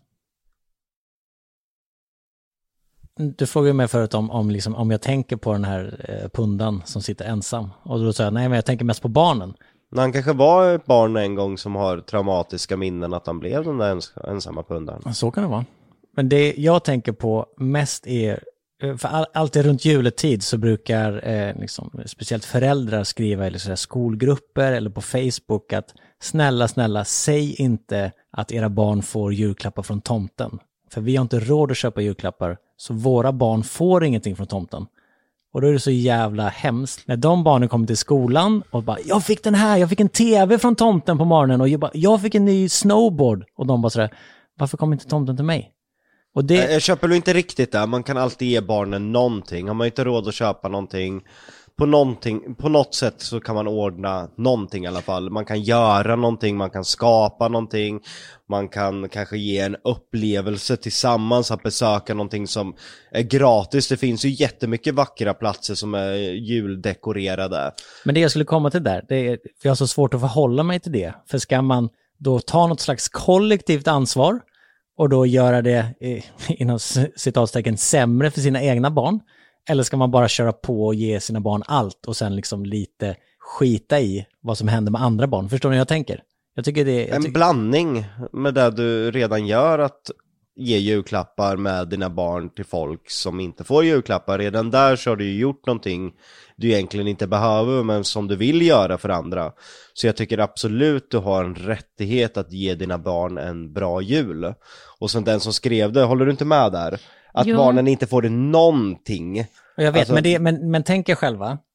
Du frågade mig förut om jag tänker på den här pundan som sitter ensam. Och då sa jag, nej men jag tänker mest på barnen. Men han kanske var ett barn en gång som har traumatiska minnen att han blev den där ensamma pundan. Så kan det vara. Men det jag tänker på mest är, för alltid runt juletid så brukar speciellt föräldrar skriva i så skolgrupper eller på Facebook att snälla, säg inte att era barn får julklappar från tomten. För vi har inte råd att köpa julklappar, så våra barn får ingenting från tomten. Och då är det så jävla hemskt när de barnen kommer till skolan och bara, jag fick en tv från tomten på morgonen, och jag fick en ny snowboard. Och de bara sådär, varför kom inte tomten till mig? Och det... Jag köper ju inte riktigt där. Man kan alltid ge barnen någonting. Har man inte råd att köpa någonting, på något sätt så kan man ordna någonting i alla fall. Man kan göra någonting, man kan skapa någonting. Man kan kanske ge en upplevelse tillsammans, att besöka någonting som är gratis. Det finns ju jättemycket vackra platser som är juldekorerade. Men det jag skulle komma till där, för jag har så svårt att förhålla mig till det. För ska man då ta något slags kollektivt ansvar och då göra det inom citatstecken sämre för sina egna barn? Eller ska man bara köra på och ge sina barn allt och sen liksom lite skita i vad som händer med andra barn? Förstår ni vad jag tänker? Jag tycker det är en blandning med det du redan gör, att ge julklappar med dina barn till folk som inte får julklappar. Redan där så har du ju gjort någonting du egentligen inte behöver, men som du vill göra för andra. Så jag tycker absolut du har en rättighet att ge dina barn en bra jul. Och sen den som skrev det, håller du inte med där? Att barnen inte får det någonting. Och jag vet, men tänk er själva,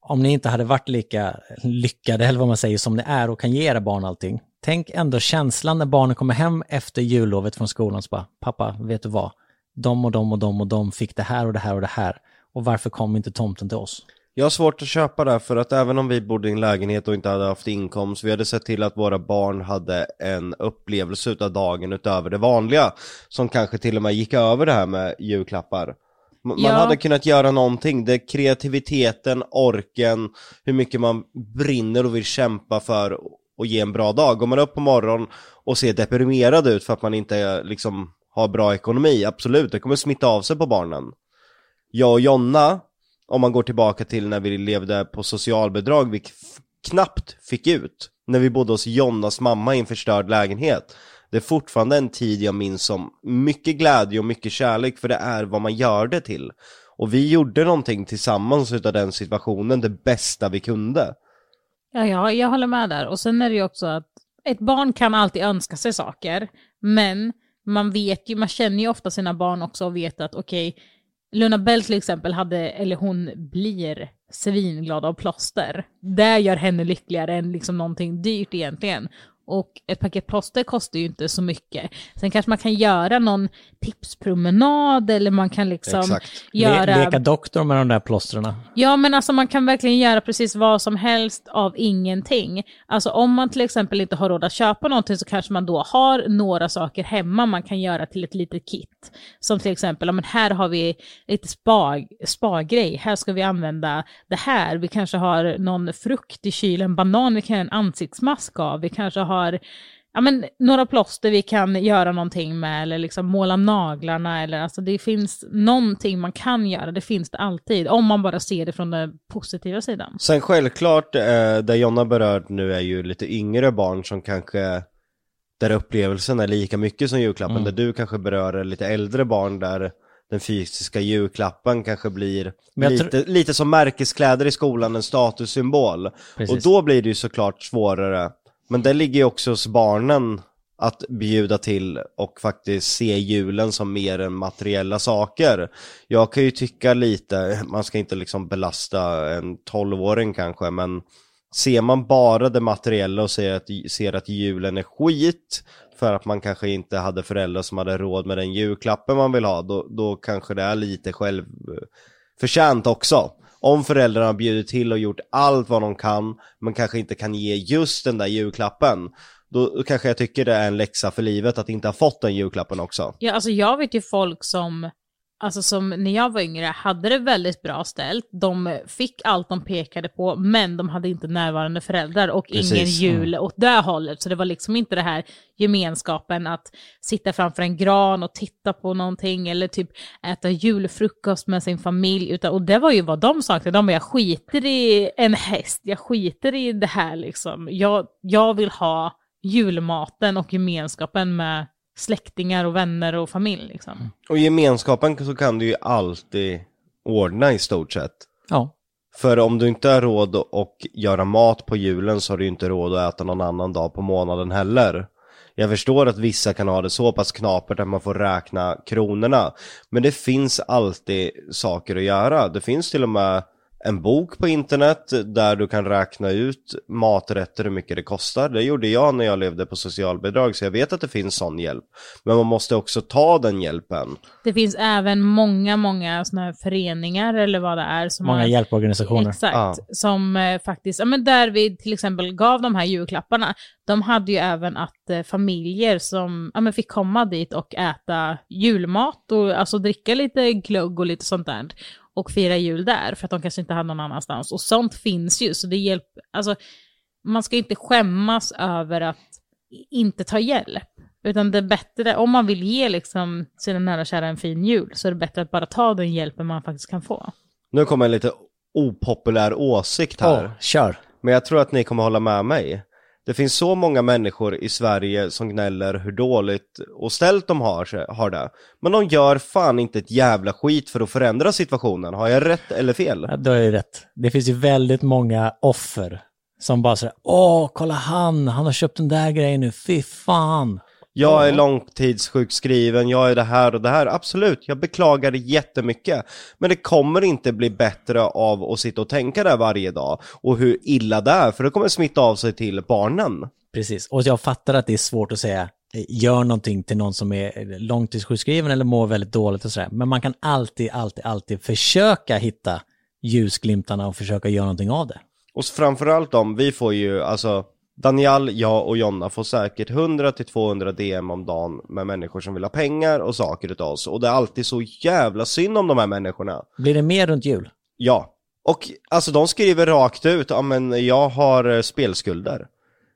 om ni inte hade varit lika lyckade eller vad man säger som ni är och kan ge era barn allting. Tänk ändå känslan när barnen kommer hem efter jullovet från skolan och så bara, pappa, vet du vad? De och de och de och de fick det här och det här och det här. Och varför kom inte tomten till oss? Jag har svårt att köpa det, för att även om vi bodde i en lägenhet och inte hade haft inkomst, vi hade sett till att våra barn hade en upplevelse utav dagen utöver det vanliga, som kanske till och med gick över det här med julklappar. Man hade kunnat göra någonting, det kreativiteten, orken, hur mycket man brinner och vill kämpa för att ge en bra dag. Går man upp på morgonen och ser deprimerad ut för att man inte liksom har bra ekonomi, absolut, det kommer smitta av sig på barnen. Jag och Jonna, om man går tillbaka till när vi levde på socialbidrag, vi knappt fick ut. När vi bodde hos Jonnas mamma i en förstörd lägenhet. Det är fortfarande en tid jag minns som mycket glädje och mycket kärlek, för det är vad man gör det till. Och vi gjorde någonting tillsammans utav den situationen, det bästa vi kunde. Ja, jag håller med där. Och sen är det ju också att ett barn kan alltid önska sig saker, men man vet ju, man känner ju ofta sina barn också och vet att okej, Luna Bell till exempel hon blir svinglad av plåster. Det gör henne lyckligare än liksom någonting dyrt egentligen. Och ett paket plåster kostar ju inte så mycket. Sen kanske man kan göra någon tipspromenad, eller man kan liksom leka doktor med de där plåsterna. Ja, men alltså man kan verkligen göra precis vad som helst av ingenting. Alltså om man till exempel inte har råd att köpa någonting, så kanske man då har några saker hemma man kan göra till ett litet kit. Som till exempel, men här har vi lite spa-grej. Här ska vi använda det här. Vi kanske har någon frukt i kylen, banan vi kan göra en ansiktsmask av. Vi kanske har några plåster vi kan göra någonting med, eller liksom måla naglarna, eller alltså det finns någonting man kan göra, det finns det alltid, om man bara ser det från den positiva sidan. Sen självklart, det Jonna berört nu är ju lite yngre barn som kanske, där upplevelsen är lika mycket som julklappen, där du kanske berör lite äldre barn där den fysiska julklappen kanske blir lite som märkeskläder i skolan, en statussymbol. Precis. Och då blir det ju såklart svårare. Men det ligger ju också hos barnen att bjuda till och faktiskt se julen som mer än materiella saker. Jag kan ju tycka lite, man ska inte liksom belasta en 12-åring kanske, men ser man bara det materiella och ser att julen är skit för att man kanske inte hade föräldrar som hade råd med den julklappen man vill ha, då kanske det är lite självförtjänt också. Om föräldrarna har bjudit till och gjort allt vad de kan, men kanske inte kan ge just den där julklappen, då kanske jag tycker det är en läxa för livet att inte ha fått den julklappen också. Ja, alltså jag vet ju folk som när jag var yngre hade det väldigt bra ställt. De fick allt de pekade på, men de hade inte närvarande föräldrar och ingen jul åt det hållet. Så det var liksom inte det här gemenskapen att sitta framför en gran och titta på någonting, eller typ äta julfrukost med sin familj. Och det var ju vad de saknade. De bara, jag skiter i en häst, jag skiter i det här liksom. Jag vill ha julmaten och gemenskapen med släktingar och vänner och familj liksom. Och gemenskapen så kan du ju alltid ordna i stort sett. Ja. För om du inte har råd att göra mat på julen, så har du ju inte råd att äta någon annan dag på månaden heller. Jag förstår att vissa kan ha det så pass knapert att man får räkna kronorna. Men det finns alltid saker att göra. Det finns till och med en bok på internet där du kan räkna ut maträtter, hur mycket det kostar. Det gjorde jag när jag levde på socialbidrag, så jag vet att det finns sån hjälp. Men man måste också ta den hjälpen. Det finns även många såna här föreningar eller vad det är. Som många hjälporganisationer. Exakt, som faktiskt, där vi till exempel gav de här julklapparna. De hade ju även att familjer som fick komma dit och äta julmat och alltså dricka lite glögg och lite sånt där. Och fira jul där, för att de kanske inte hade någon annanstans. Och sånt finns ju, så det hjälper. Alltså, man ska inte skämmas över att inte ta hjälp. Utan det är bättre, om man vill ge liksom sina nära och kära en fin jul, så är det bättre att bara ta den hjälpen man faktiskt kan få. Nu kommer en lite opopulär åsikt här. Kör. Men jag tror att ni kommer hålla med mig. Det finns så många människor i Sverige som gnäller hur dåligt och ställt de har det. Men de gör fan inte ett jävla skit för att förändra situationen. Har jag rätt eller fel? Ja, då är det rätt. Det finns ju väldigt många offer som bara säger, kolla han har köpt den där grejen nu, fy fan. Jag är långtidssjukskriven, jag är det här och det här. Absolut, jag beklagar det jättemycket. Men det kommer inte bli bättre av att sitta och tänka där varje dag. Och hur illa det är, för det kommer smitta av sig till barnen. Precis, och jag fattar att det är svårt att säga gör någonting till någon som är långtidssjukskriven eller mår väldigt dåligt och sådär. Men man kan alltid försöka hitta ljusglimtarna och försöka göra någonting av det. Och framförallt vi får ju, alltså Daniel, jag och Jonna får säkert 100-200 DM om dagen med människor som vill ha pengar och saker utav oss. Och det är alltid så jävla synd om de här människorna. Blir det mer runt jul? Ja, och alltså de skriver rakt ut, ja men jag har spelskulder.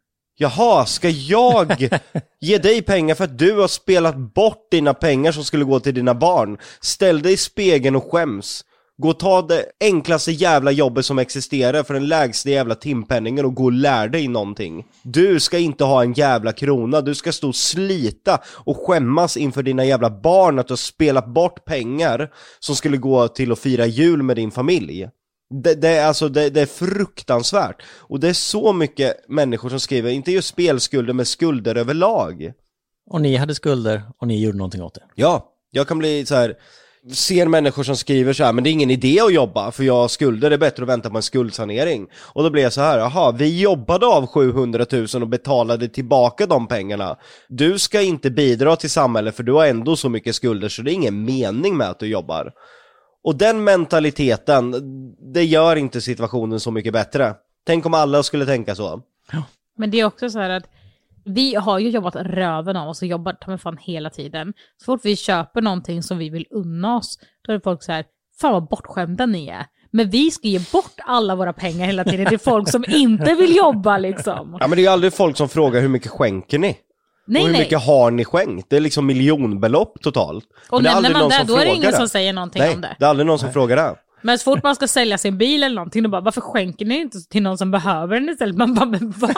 Jaha, ska jag ge dig pengar för att du har spelat bort dina pengar som skulle gå till dina barn? Ställ dig i spegeln och skäms. Gå och ta det enklaste jävla jobbet som existerar för den lägsta jävla timpenningen och gå och lär dig någonting. Du ska inte ha en jävla krona, du ska stå och slita och skämmas inför dina jävla barn att du har spelat bort pengar som skulle gå till att fira jul med din familj. Det är fruktansvärt. Och det är så mycket människor som skriver, inte just spelskulder men skulder överlag. Och ni hade skulder och ni gjorde någonting åt det. Ja, jag kan bli så här, ser människor som skriver så här, men det är ingen idé att jobba för jag har skulder, det är bättre att vänta på en skuldsanering. Och då blir jag så här, jaha, vi jobbade av 700 000 och betalade tillbaka de pengarna. Du ska inte bidra till samhället för du har ändå så mycket skulder så det är ingen mening med att du jobbar. Och den mentaliteten, det gör inte situationen så mycket bättre. Tänk om alla skulle tänka så. Men det är också så här att vi har ju jobbat röven av oss och jobbat med fan hela tiden. Så fort vi köper någonting som vi vill unna oss, då är det folk så här, fan vad bortskämda ni är. Men vi ska ge bort alla våra pengar hela tiden till folk som inte vill jobba liksom. Ja men det är ju aldrig folk som frågar hur mycket skänker ni? Nej, och hur mycket har ni skänkt? Det är liksom miljonbelopp totalt. Och men nämner man det, då är det ingen det. som säger någonting om det. Nej, det är aldrig någon som frågar det. Men så fort man ska sälja sin bil eller någonting, då bara, varför skänker ni inte till någon som behöver den istället? Man bara, men va?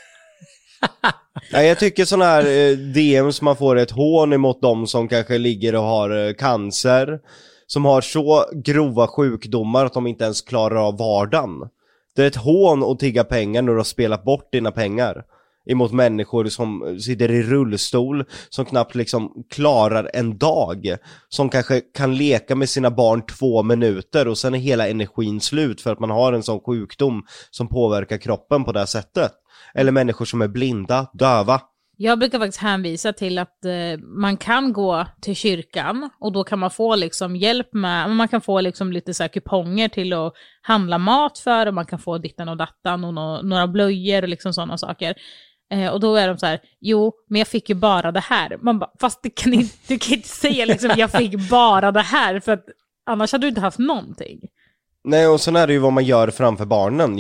Ja, jag tycker sådana här DMs man får ett hån emot dem som kanske ligger och har cancer. Som har så grova sjukdomar att de inte ens klarar av vardagen. Det är ett hån att tigga pengar när du har spelat bort dina pengar. Emot människor som sitter i rullstol, som knappt liksom klarar en dag, som kanske kan leka med sina barn 2 minuter och sen är hela energin slut för att man har en sån sjukdom som påverkar kroppen på det här sättet. Eller människor som är blinda, döva. Jag brukar faktiskt hänvisa till att man kan gå till kyrkan och då kan man få liksom hjälp med, man kan få liksom lite så här kuponger till att handla mat för och man kan få dittan och dattan och några blöjor och liksom sådana saker. Och då är de så här, jo, men jag fick ju bara det här. Man bara, fast du kan inte säga liksom, jag fick bara det här, för att annars hade du inte haft någonting. Nej, och sen är det ju vad man gör framför barnen.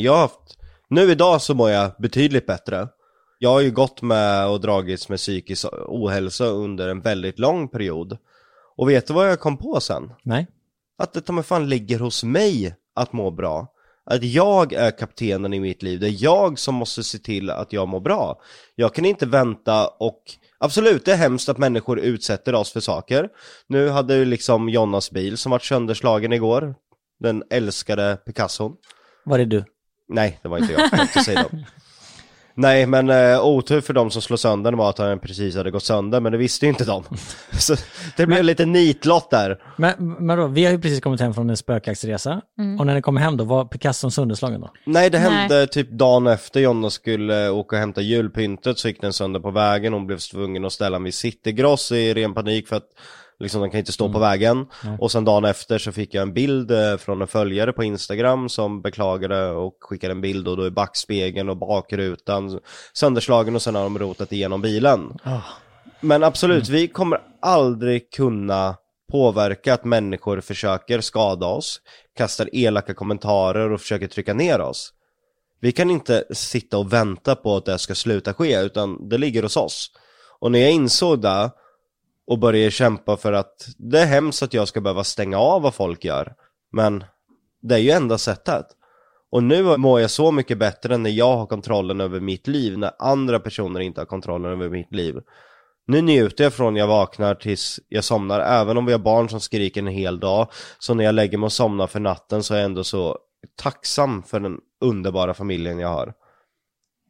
Nu idag så mår jag betydligt bättre. Jag har ju gått med och dragits med psykisk ohälsa under en väldigt lång period. Och vet du vad jag kom på sen? Nej. Att det med fan ligger hos mig att må bra. Att jag är kaptenen i mitt liv. Det är jag som måste se till att jag mår bra. Jag kan inte vänta och... Absolut, det är hemskt att människor utsätter oss för saker. Nu hade ju liksom Jonas bil som var sönderslagen igår. Den älskade Picasson. Var det du? Nej, det var inte jag. Inte säga dem. Nej, men otur för dem som slår sönder var att han precis hade gått sönder, men det visste ju inte de. Så det blev lite nitlott där. Men då, vi har ju precis kommit hem från en spökjaktsresa. Och när ni kom hem då, var Picasson sönderslagen då? Nej, det hände typ dagen efter Jonna skulle åka och hämta julpyntet, så gick den sönder på vägen. Hon blev tvungen att ställa vid Citygross i ren panik för att liksom den kan inte stå på vägen. Och sen dagen efter så fick jag en bild från en följare på Instagram som beklagade och skickade en bild, och då är backspegeln och bakrutan sönderslagen och sen har de rotat igenom bilen. Men absolut, vi kommer aldrig kunna påverka att människor försöker skada oss, kastar elaka kommentarer och försöker trycka ner oss. Vi kan inte sitta och vänta på att det ska sluta ske, utan det ligger hos oss. Och när jag insåg det och började kämpa för att det är hemskt att jag ska behöva stänga av vad folk gör, men det är ju enda sättet. Och nu mår jag så mycket bättre när jag har kontrollen över mitt liv, när andra personer inte har kontrollen över mitt liv. Nu njuter jag från jag vaknar tills jag somnar, även om vi har barn som skriker en hel dag. Så när jag lägger mig och somnar för natten så är jag ändå så tacksam för den underbara familjen jag har.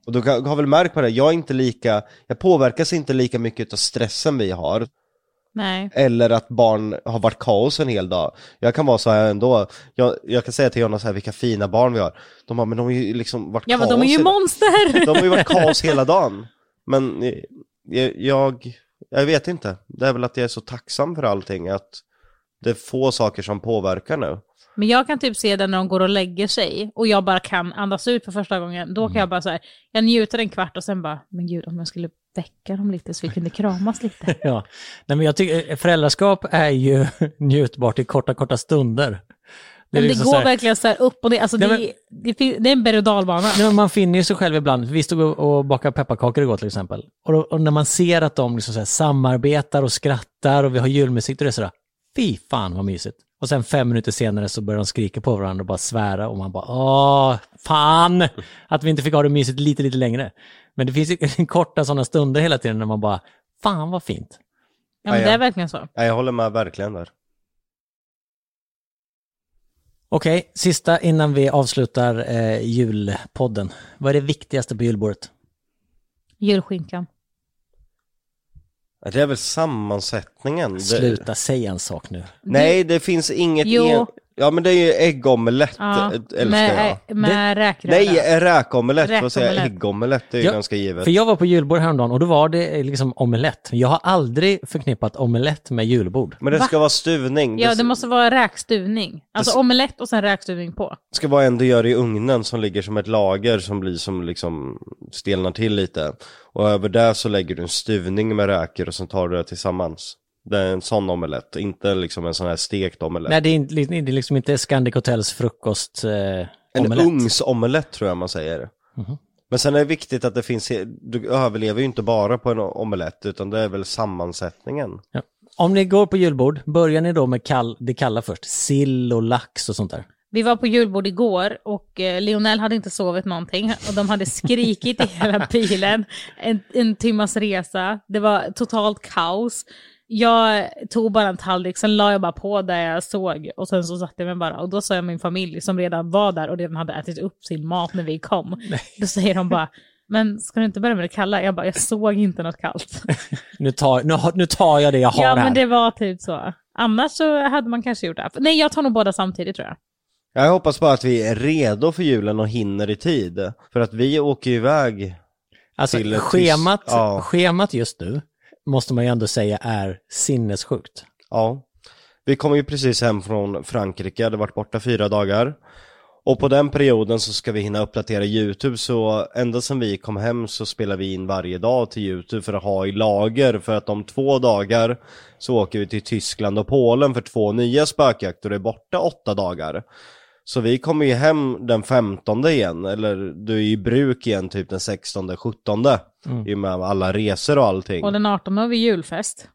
Och du har väl märkt på det, jag påverkas inte lika mycket av stressen vi har. Nej. Eller att barn har varit kaos en hel dag. Jag kan vara så här ändå. Jag kan säga till Jonas här, vilka fina barn vi har. Men de har ju liksom varit kaos. Ja, men de är ju monster! De har ju varit kaos hela dagen. Men jag vet inte. Det är väl att jag är så tacksam för allting. Att det är få saker som påverkar nu. Men jag kan typ se det när de går och lägger sig och jag bara kan andas ut för första gången. Då kan jag bara så här, jag njuter en kvart och sen bara, men gud, om jag skulle väcka dem lite så vi kunde kramas lite. Ja, nej, men jag tycker föräldraskap är ju njutbart i korta stunder. Det liksom går så här, verkligen så här upp och ner. Alltså nej, det är en berg- och dalbana. Nej, man finner ju sig själv ibland. Vi stod och bakade pepparkakor igår till exempel. Och när man ser att de liksom så här samarbetar och skrattar och vi har julmusik, då är det sådär, fy fan vad mysigt. Och sen 5 minuter senare så börjar de skrika på varandra och bara svära och man bara, åh, fan att vi inte fick ha det mysigt lite längre. Men det finns ju korta sådana stunder hela tiden när man bara, fan vad fint. Ja, men det är verkligen så. Ja, jag håller med verkligen där. Okej, sista innan vi avslutar julpodden. Vad är det viktigaste på julbordet? Julskinkan. Det är väl sammansättningen. Sluta säga en sak nu. Nej, det finns inget... Ja, men det är ju äggomelett, älskar jag. Med räkröra. Nej, räkomelett. Vad säger jag? Äggomelett är ju ganska givet. För jag var på julbord häromdagen och då var det liksom omelett. Jag har aldrig förknippat omelett med julbord. Men det ska vara stuvning. Ja, det måste vara räkstuvning. Alltså omelett och sen räkstuvning på. Det ska vara en du gör i ugnen som ligger som ett lager som blir som liksom stelnar till lite. Och över där så lägger du en stuvning med räkor och sen tar du det tillsammans. Det är en sån omelett, inte liksom en sån här stekt omelett. Nej, det är liksom inte Scandic Hotels frukost omelett. En ugnsomelett tror jag man säger. Mm-hmm. Men sen är det viktigt att det finns, du överlever ju inte bara på en omelett utan det är väl sammansättningen. Ja. Om ni går på julbord, börjar ni då med det kalla först? Sill och lax och sånt där? Vi var på julbord igår och Lionel hade inte sovit någonting och de hade skrikit i hela bilen. En timmas resa, det var totalt kaos. Jag tog bara en tallrik, sen la jag bara på där jag såg och sen så satte jag mig bara och då sa jag min familj som redan var där och redan hade ätit upp sin mat när vi kom. Nej. Då säger de bara, men ska du inte börja med det kalla? Jag såg inte något kallt. nu tar jag det jag har här. Ja, men det var typ så. Annars så hade man kanske gjort det. Nej, jag tar nog båda samtidigt tror jag. Jag hoppas bara att vi är redo för julen och hinner i tid. För att vi åker iväg alltså, till schemat just nu måste man ju ändå säga är sinnessjukt. Ja, vi kom ju precis hem från Frankrike, hade varit borta 4 dagar. Och på den perioden så ska vi hinna uppdatera YouTube, så ända sedan vi kom hem så spelar vi in varje dag till YouTube för att ha i lager. För att om 2 dagar så åker vi till Tyskland och Polen för 2 nya spökjakter och är borta 8 dagar. Så vi kommer ju hem den 15 igen, eller du är i bruk igen typ den 16-17 i och med alla resor och allting. Och den 18 har vi julfest.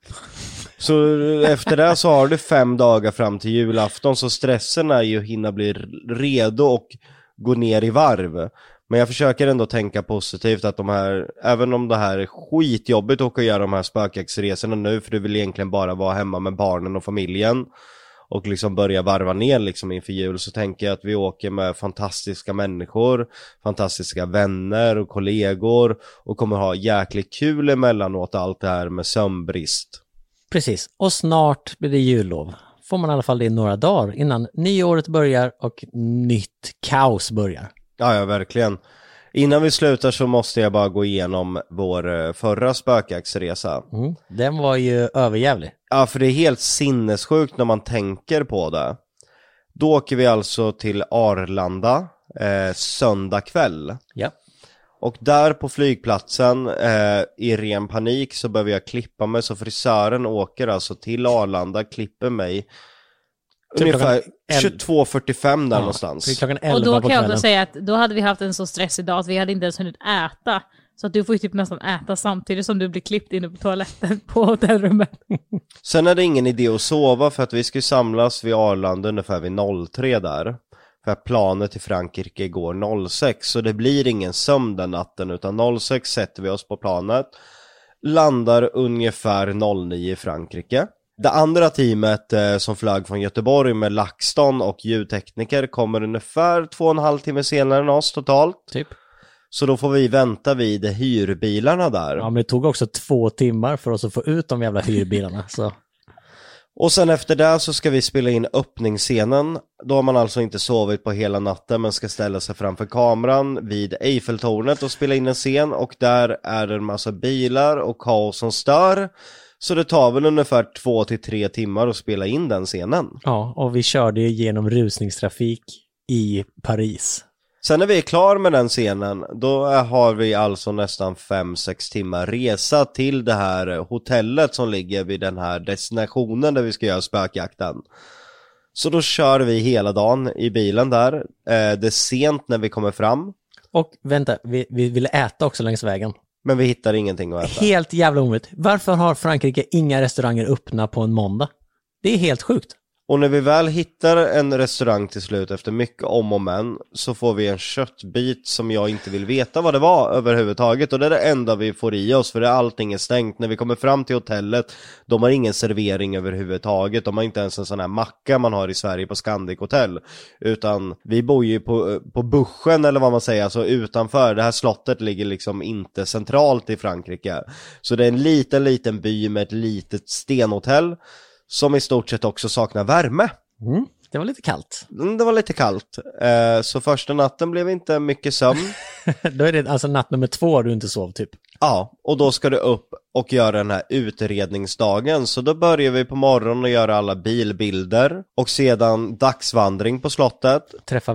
Så efter det så har du 5 dagar fram till julafton, så stressen är ju att hinna bli redo och gå ner i varv. Men jag försöker ändå tänka positivt att de här, även om det här är skitjobbigt att åka och göra de här spökjaktsresorna nu, för du vill egentligen bara vara hemma med barnen och familjen och liksom börja varva ner liksom inför jul, så tänker jag att vi åker med fantastiska människor, fantastiska vänner och kollegor och kommer ha jäkligt kul emellanåt allt det här med sömnbrist. Precis, och snart blir det jullov. Får man i alla fall det i några dagar innan nyåret börjar och nytt kaos börjar. Ja, verkligen. Innan vi slutar så måste jag bara gå igenom vår förra spökjaktsresa. Den var ju överjävlig. Ja, för det är helt sinnessjukt när man tänker på det. Då åker vi alltså till Arlanda söndag kväll. Ja. Och där på flygplatsen i ren panik så behöver jag klippa mig, så frisören åker alltså till Arlanda, klipper mig ungefär 22:45 där någonstans. Och då kan jag också säga att då hade vi haft en så stressig dag att vi hade inte ens hunnit äta. Så att du får ju typ nästan äta samtidigt som du blir klippt inne på toaletten på hotellrummet. Sen är det ingen idé att sova för att vi ska samlas vid Arlanda ungefär vid 03 där. För planet till Frankrike går 06, så det blir ingen sömn den natten, utan 06 sätter vi oss på planet. Landar ungefär 09 i Frankrike. Det andra teamet som flög från Göteborg med LaxTon och ljudtekniker kommer ungefär 2,5 timmar senare än oss totalt. Typ. Så då får vi vänta vid hyrbilarna där. Ja, men det tog också 2 timmar för oss att få ut de jävla hyrbilarna. Så. Och sen efter det så ska vi spela in öppningsscenen. Då har man alltså inte sovit på hela natten men ska ställa sig framför kameran vid Eiffeltornet och spela in en scen. Och där är det en massa bilar och kaos som stör. Så det tar väl ungefär 2 till 3 timmar att spela in den scenen. Ja, och vi körde genom rusningstrafik i Paris. Sen när vi är klar med den scenen, då har vi alltså nästan 5-6 timmar resa till det här hotellet som ligger vid den här destinationen där vi ska göra spökjakten. Så då kör vi hela dagen i bilen där. Det är sent när vi kommer fram. Och vänta, vi ville äta också längs vägen. Men vi hittar ingenting att äta. Helt jävla omöjligt. Varför har Frankrike inga restauranger öppna på en måndag? Det är helt sjukt. Och när vi väl hittar en restaurang till slut efter mycket om och men, så får vi en köttbit som jag inte vill veta vad det var överhuvudtaget. Och det är det enda vi får i oss, för allting är stängt. När vi kommer fram till hotellet, de har ingen servering överhuvudtaget. De har inte ens en sån här macka man har i Sverige på Scandic Hotel. Utan vi bor ju på Buschen eller vad man säger, alltså utanför. Det här slottet ligger liksom inte centralt i Frankrike. Så det är en liten by med ett litet stenhotell som i stort sett också saknar värme. Det var lite kallt. Det var lite kallt. Så första natten blev inte mycket sömn. Då är det alltså natt nummer 2 du inte sov typ. Ja, och då ska du upp och göra den här utredningsdagen. Så då börjar vi på morgonen och göra alla bilbilder. Och sedan dagsvandring på slottet. Träffa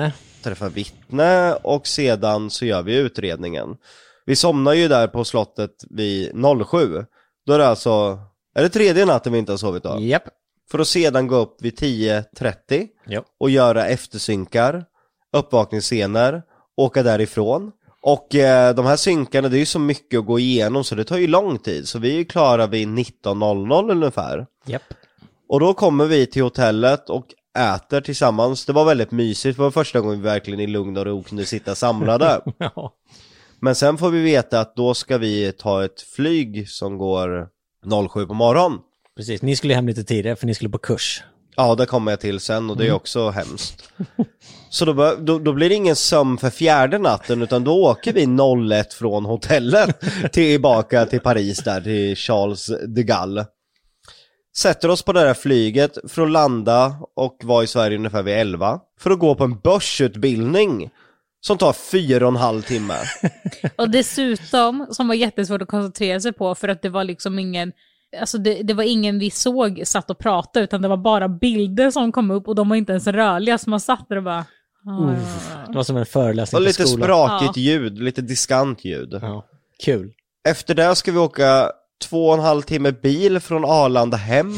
vittne. Och sedan så gör vi utredningen. Vi somnar ju där på slottet vid 07. Då är det alltså... Är det 3:e natten vi inte har sovit då? Japp. För att sedan gå upp vid 10:30 Yep. och göra eftersynkar, uppvakningsscener, åka därifrån. Och de här synkarna, det är ju så mycket att gå igenom så det tar ju lång tid. Så vi är ju klara vid 19:00 ungefär. Japp. Och då kommer vi till hotellet och äter tillsammans. Det var väldigt mysigt, det var första gången vi verkligen i lugn och ro kunde sitta samlade. Ja. Men sen får vi veta att då ska vi ta ett flyg som går 07 på morgon. Precis, ni skulle hem lite tidigare för ni skulle på kurs. Ja, det kommer jag till sen och det är också hemskt. Så då blir det ingen sömn för 4:e natten, utan då åker vi 01 från hotellet tillbaka till Paris där, till Charles de Gaulle. Sätter oss på det där flyget för att landa och vara i Sverige ungefär vid 11. För att gå på en börsutbildning som tar 4,5 timmar. Och dessutom, som var jättesvårt att koncentrera sig på, för att det var liksom ingen... Alltså det var ingen vi såg satt och pratade, utan det var bara bilder som kom upp och de var inte ens rörliga, så man satt där och bara... Det var som en föreläsning och på lite skolan. sprakigt ljud, lite diskant ljud. Ja, kul. Efter det ska vi åka 2,5 timme bil från Arlanda hem.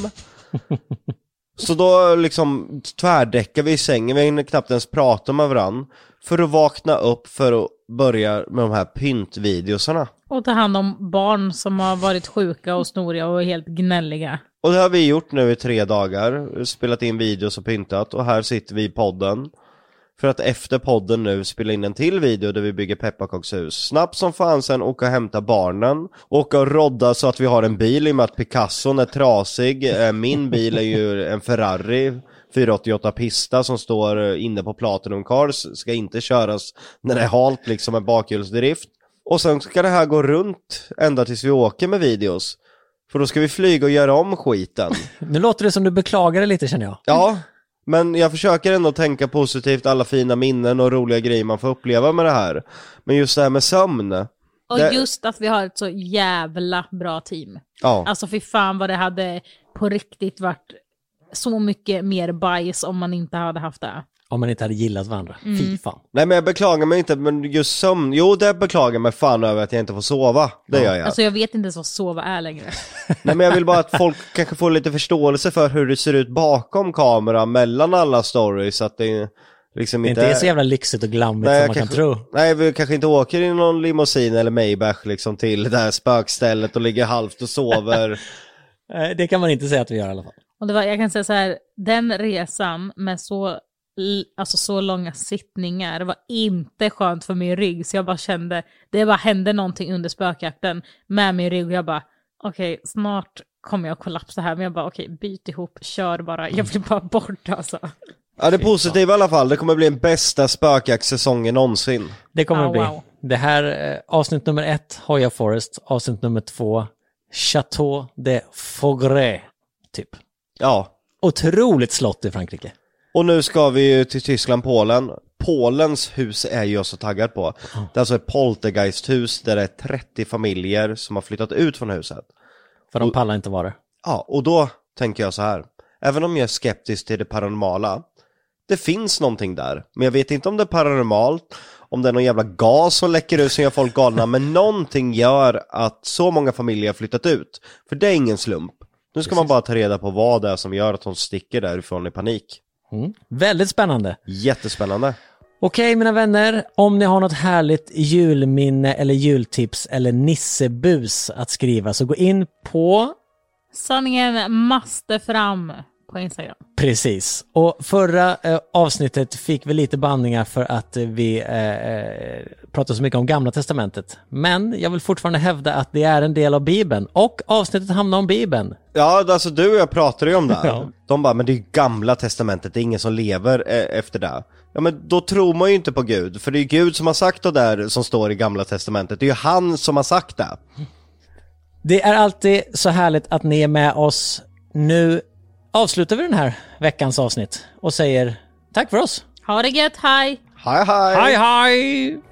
Så då liksom tvärdäckar vi i sängen, vi hinner knappt ens prata med varann. För att vakna upp för att börja med de här pyntvideosarna. Och ta hand om barn som har varit sjuka och snoriga och helt gnälliga. Och det har vi gjort nu i 3 dagar. Spelat in videos och pyntat. Och här sitter vi i podden. För att efter podden nu spela in en till video där vi bygger pepparkakshus. Snabbt som fan sen åka och hämta barnen. Åka och rodda så att vi har en bil, i och med att Picasson är trasig. Min bil är ju en Ferrari 488 Pista som står inne på Platinum Cars. Ska inte köras när det är halt, liksom en bakhjulsdrift. Och sen ska det här gå runt ända tills vi åker med videos. För då ska vi flyga och göra om skiten. Nu låter det som du beklagar det lite, känner jag. Ja, men jag försöker ändå tänka positivt, alla fina minnen och roliga grejer man får uppleva med det här. Men just det här med sömn. Och just att vi har ett så jävla bra team. Ja. Alltså för fan vad det hade på riktigt varit så mycket mer bajs om man inte hade haft det. Om man inte hade gillat varandra. Fy fan. Nej, men jag beklagar mig inte, men just sömn. Jo, det beklagar mig fan över att jag inte får sova. Det gör jag. Alltså jag vet inte ens vad sova är längre. Nej, men jag vill bara att folk kanske får lite förståelse för hur det ser ut bakom kameran mellan alla stories, att det liksom inte är så jävla lyxigt och glammigt som man kan tro. Nej, vi kanske inte åker i någon limousin eller Maybach liksom till det här spökstället och ligger halvt och sover. Det kan man inte säga att vi gör i alla fall. Och det var, jag kan säga så här, den resan med så långa sittningar var inte skönt för min rygg, så jag bara kände, det bara hände någonting under spökjakten med min rygg och jag bara, okej, snart kommer jag kollapsa här, men jag bara, okej, byt ihop, kör bara, jag vill bara bort alltså. Ja, det är positivt i alla fall. Det kommer bli en bästa spökjaktsäsongen någonsin. Det kommer det bli. Wow. Det här, avsnitt nummer 1, Hoya Forest. Avsnitt nummer 2, Chateau de Fogré, typ. Ja. Otroligt slott i Frankrike. Och nu ska vi ju till Tyskland, Polen. Polens hus är jag så taggad på. Det är alltså ett poltergeisthus där det är 30 familjer som har flyttat ut från huset. För de pallar inte vara det. Ja, och då tänker jag så här. Även om jag är skeptisk till det paranormala, det finns någonting där. Men jag vet inte om det är paranormalt, om det är någon jävla gas som läcker ut som gör folk galna. Men någonting gör att så många familjer har flyttat ut. För det är ingen slump. Nu ska man bara ta reda på vad det är som gör att de sticker därifrån i panik. Väldigt spännande. Jättespännande. Okej, mina vänner, om ni har något härligt julminne eller jultips eller nissebus att skriva så gå in på... Sanningen måste fram på Instagram. Precis. Och förra avsnittet fick vi lite bandningar för att vi pratade så mycket om Gamla testamentet. Men jag vill fortfarande hävda att det är en del av Bibeln. Och avsnittet hamnar om Bibeln. Ja, alltså du och jag pratade ju om det här. Ja. De bara, men det är ju Gamla testamentet, det är ingen som lever efter det. Ja, men då tror man ju inte på Gud. För det är ju Gud som har sagt det där som står i Gamla testamentet. Det är ju han som har sagt det. Det är alltid så härligt att ni är med oss. Nu avslutar vi den här veckans avsnitt och säger tack för oss. Ha det gött, hej! Hej hej! Hej hej!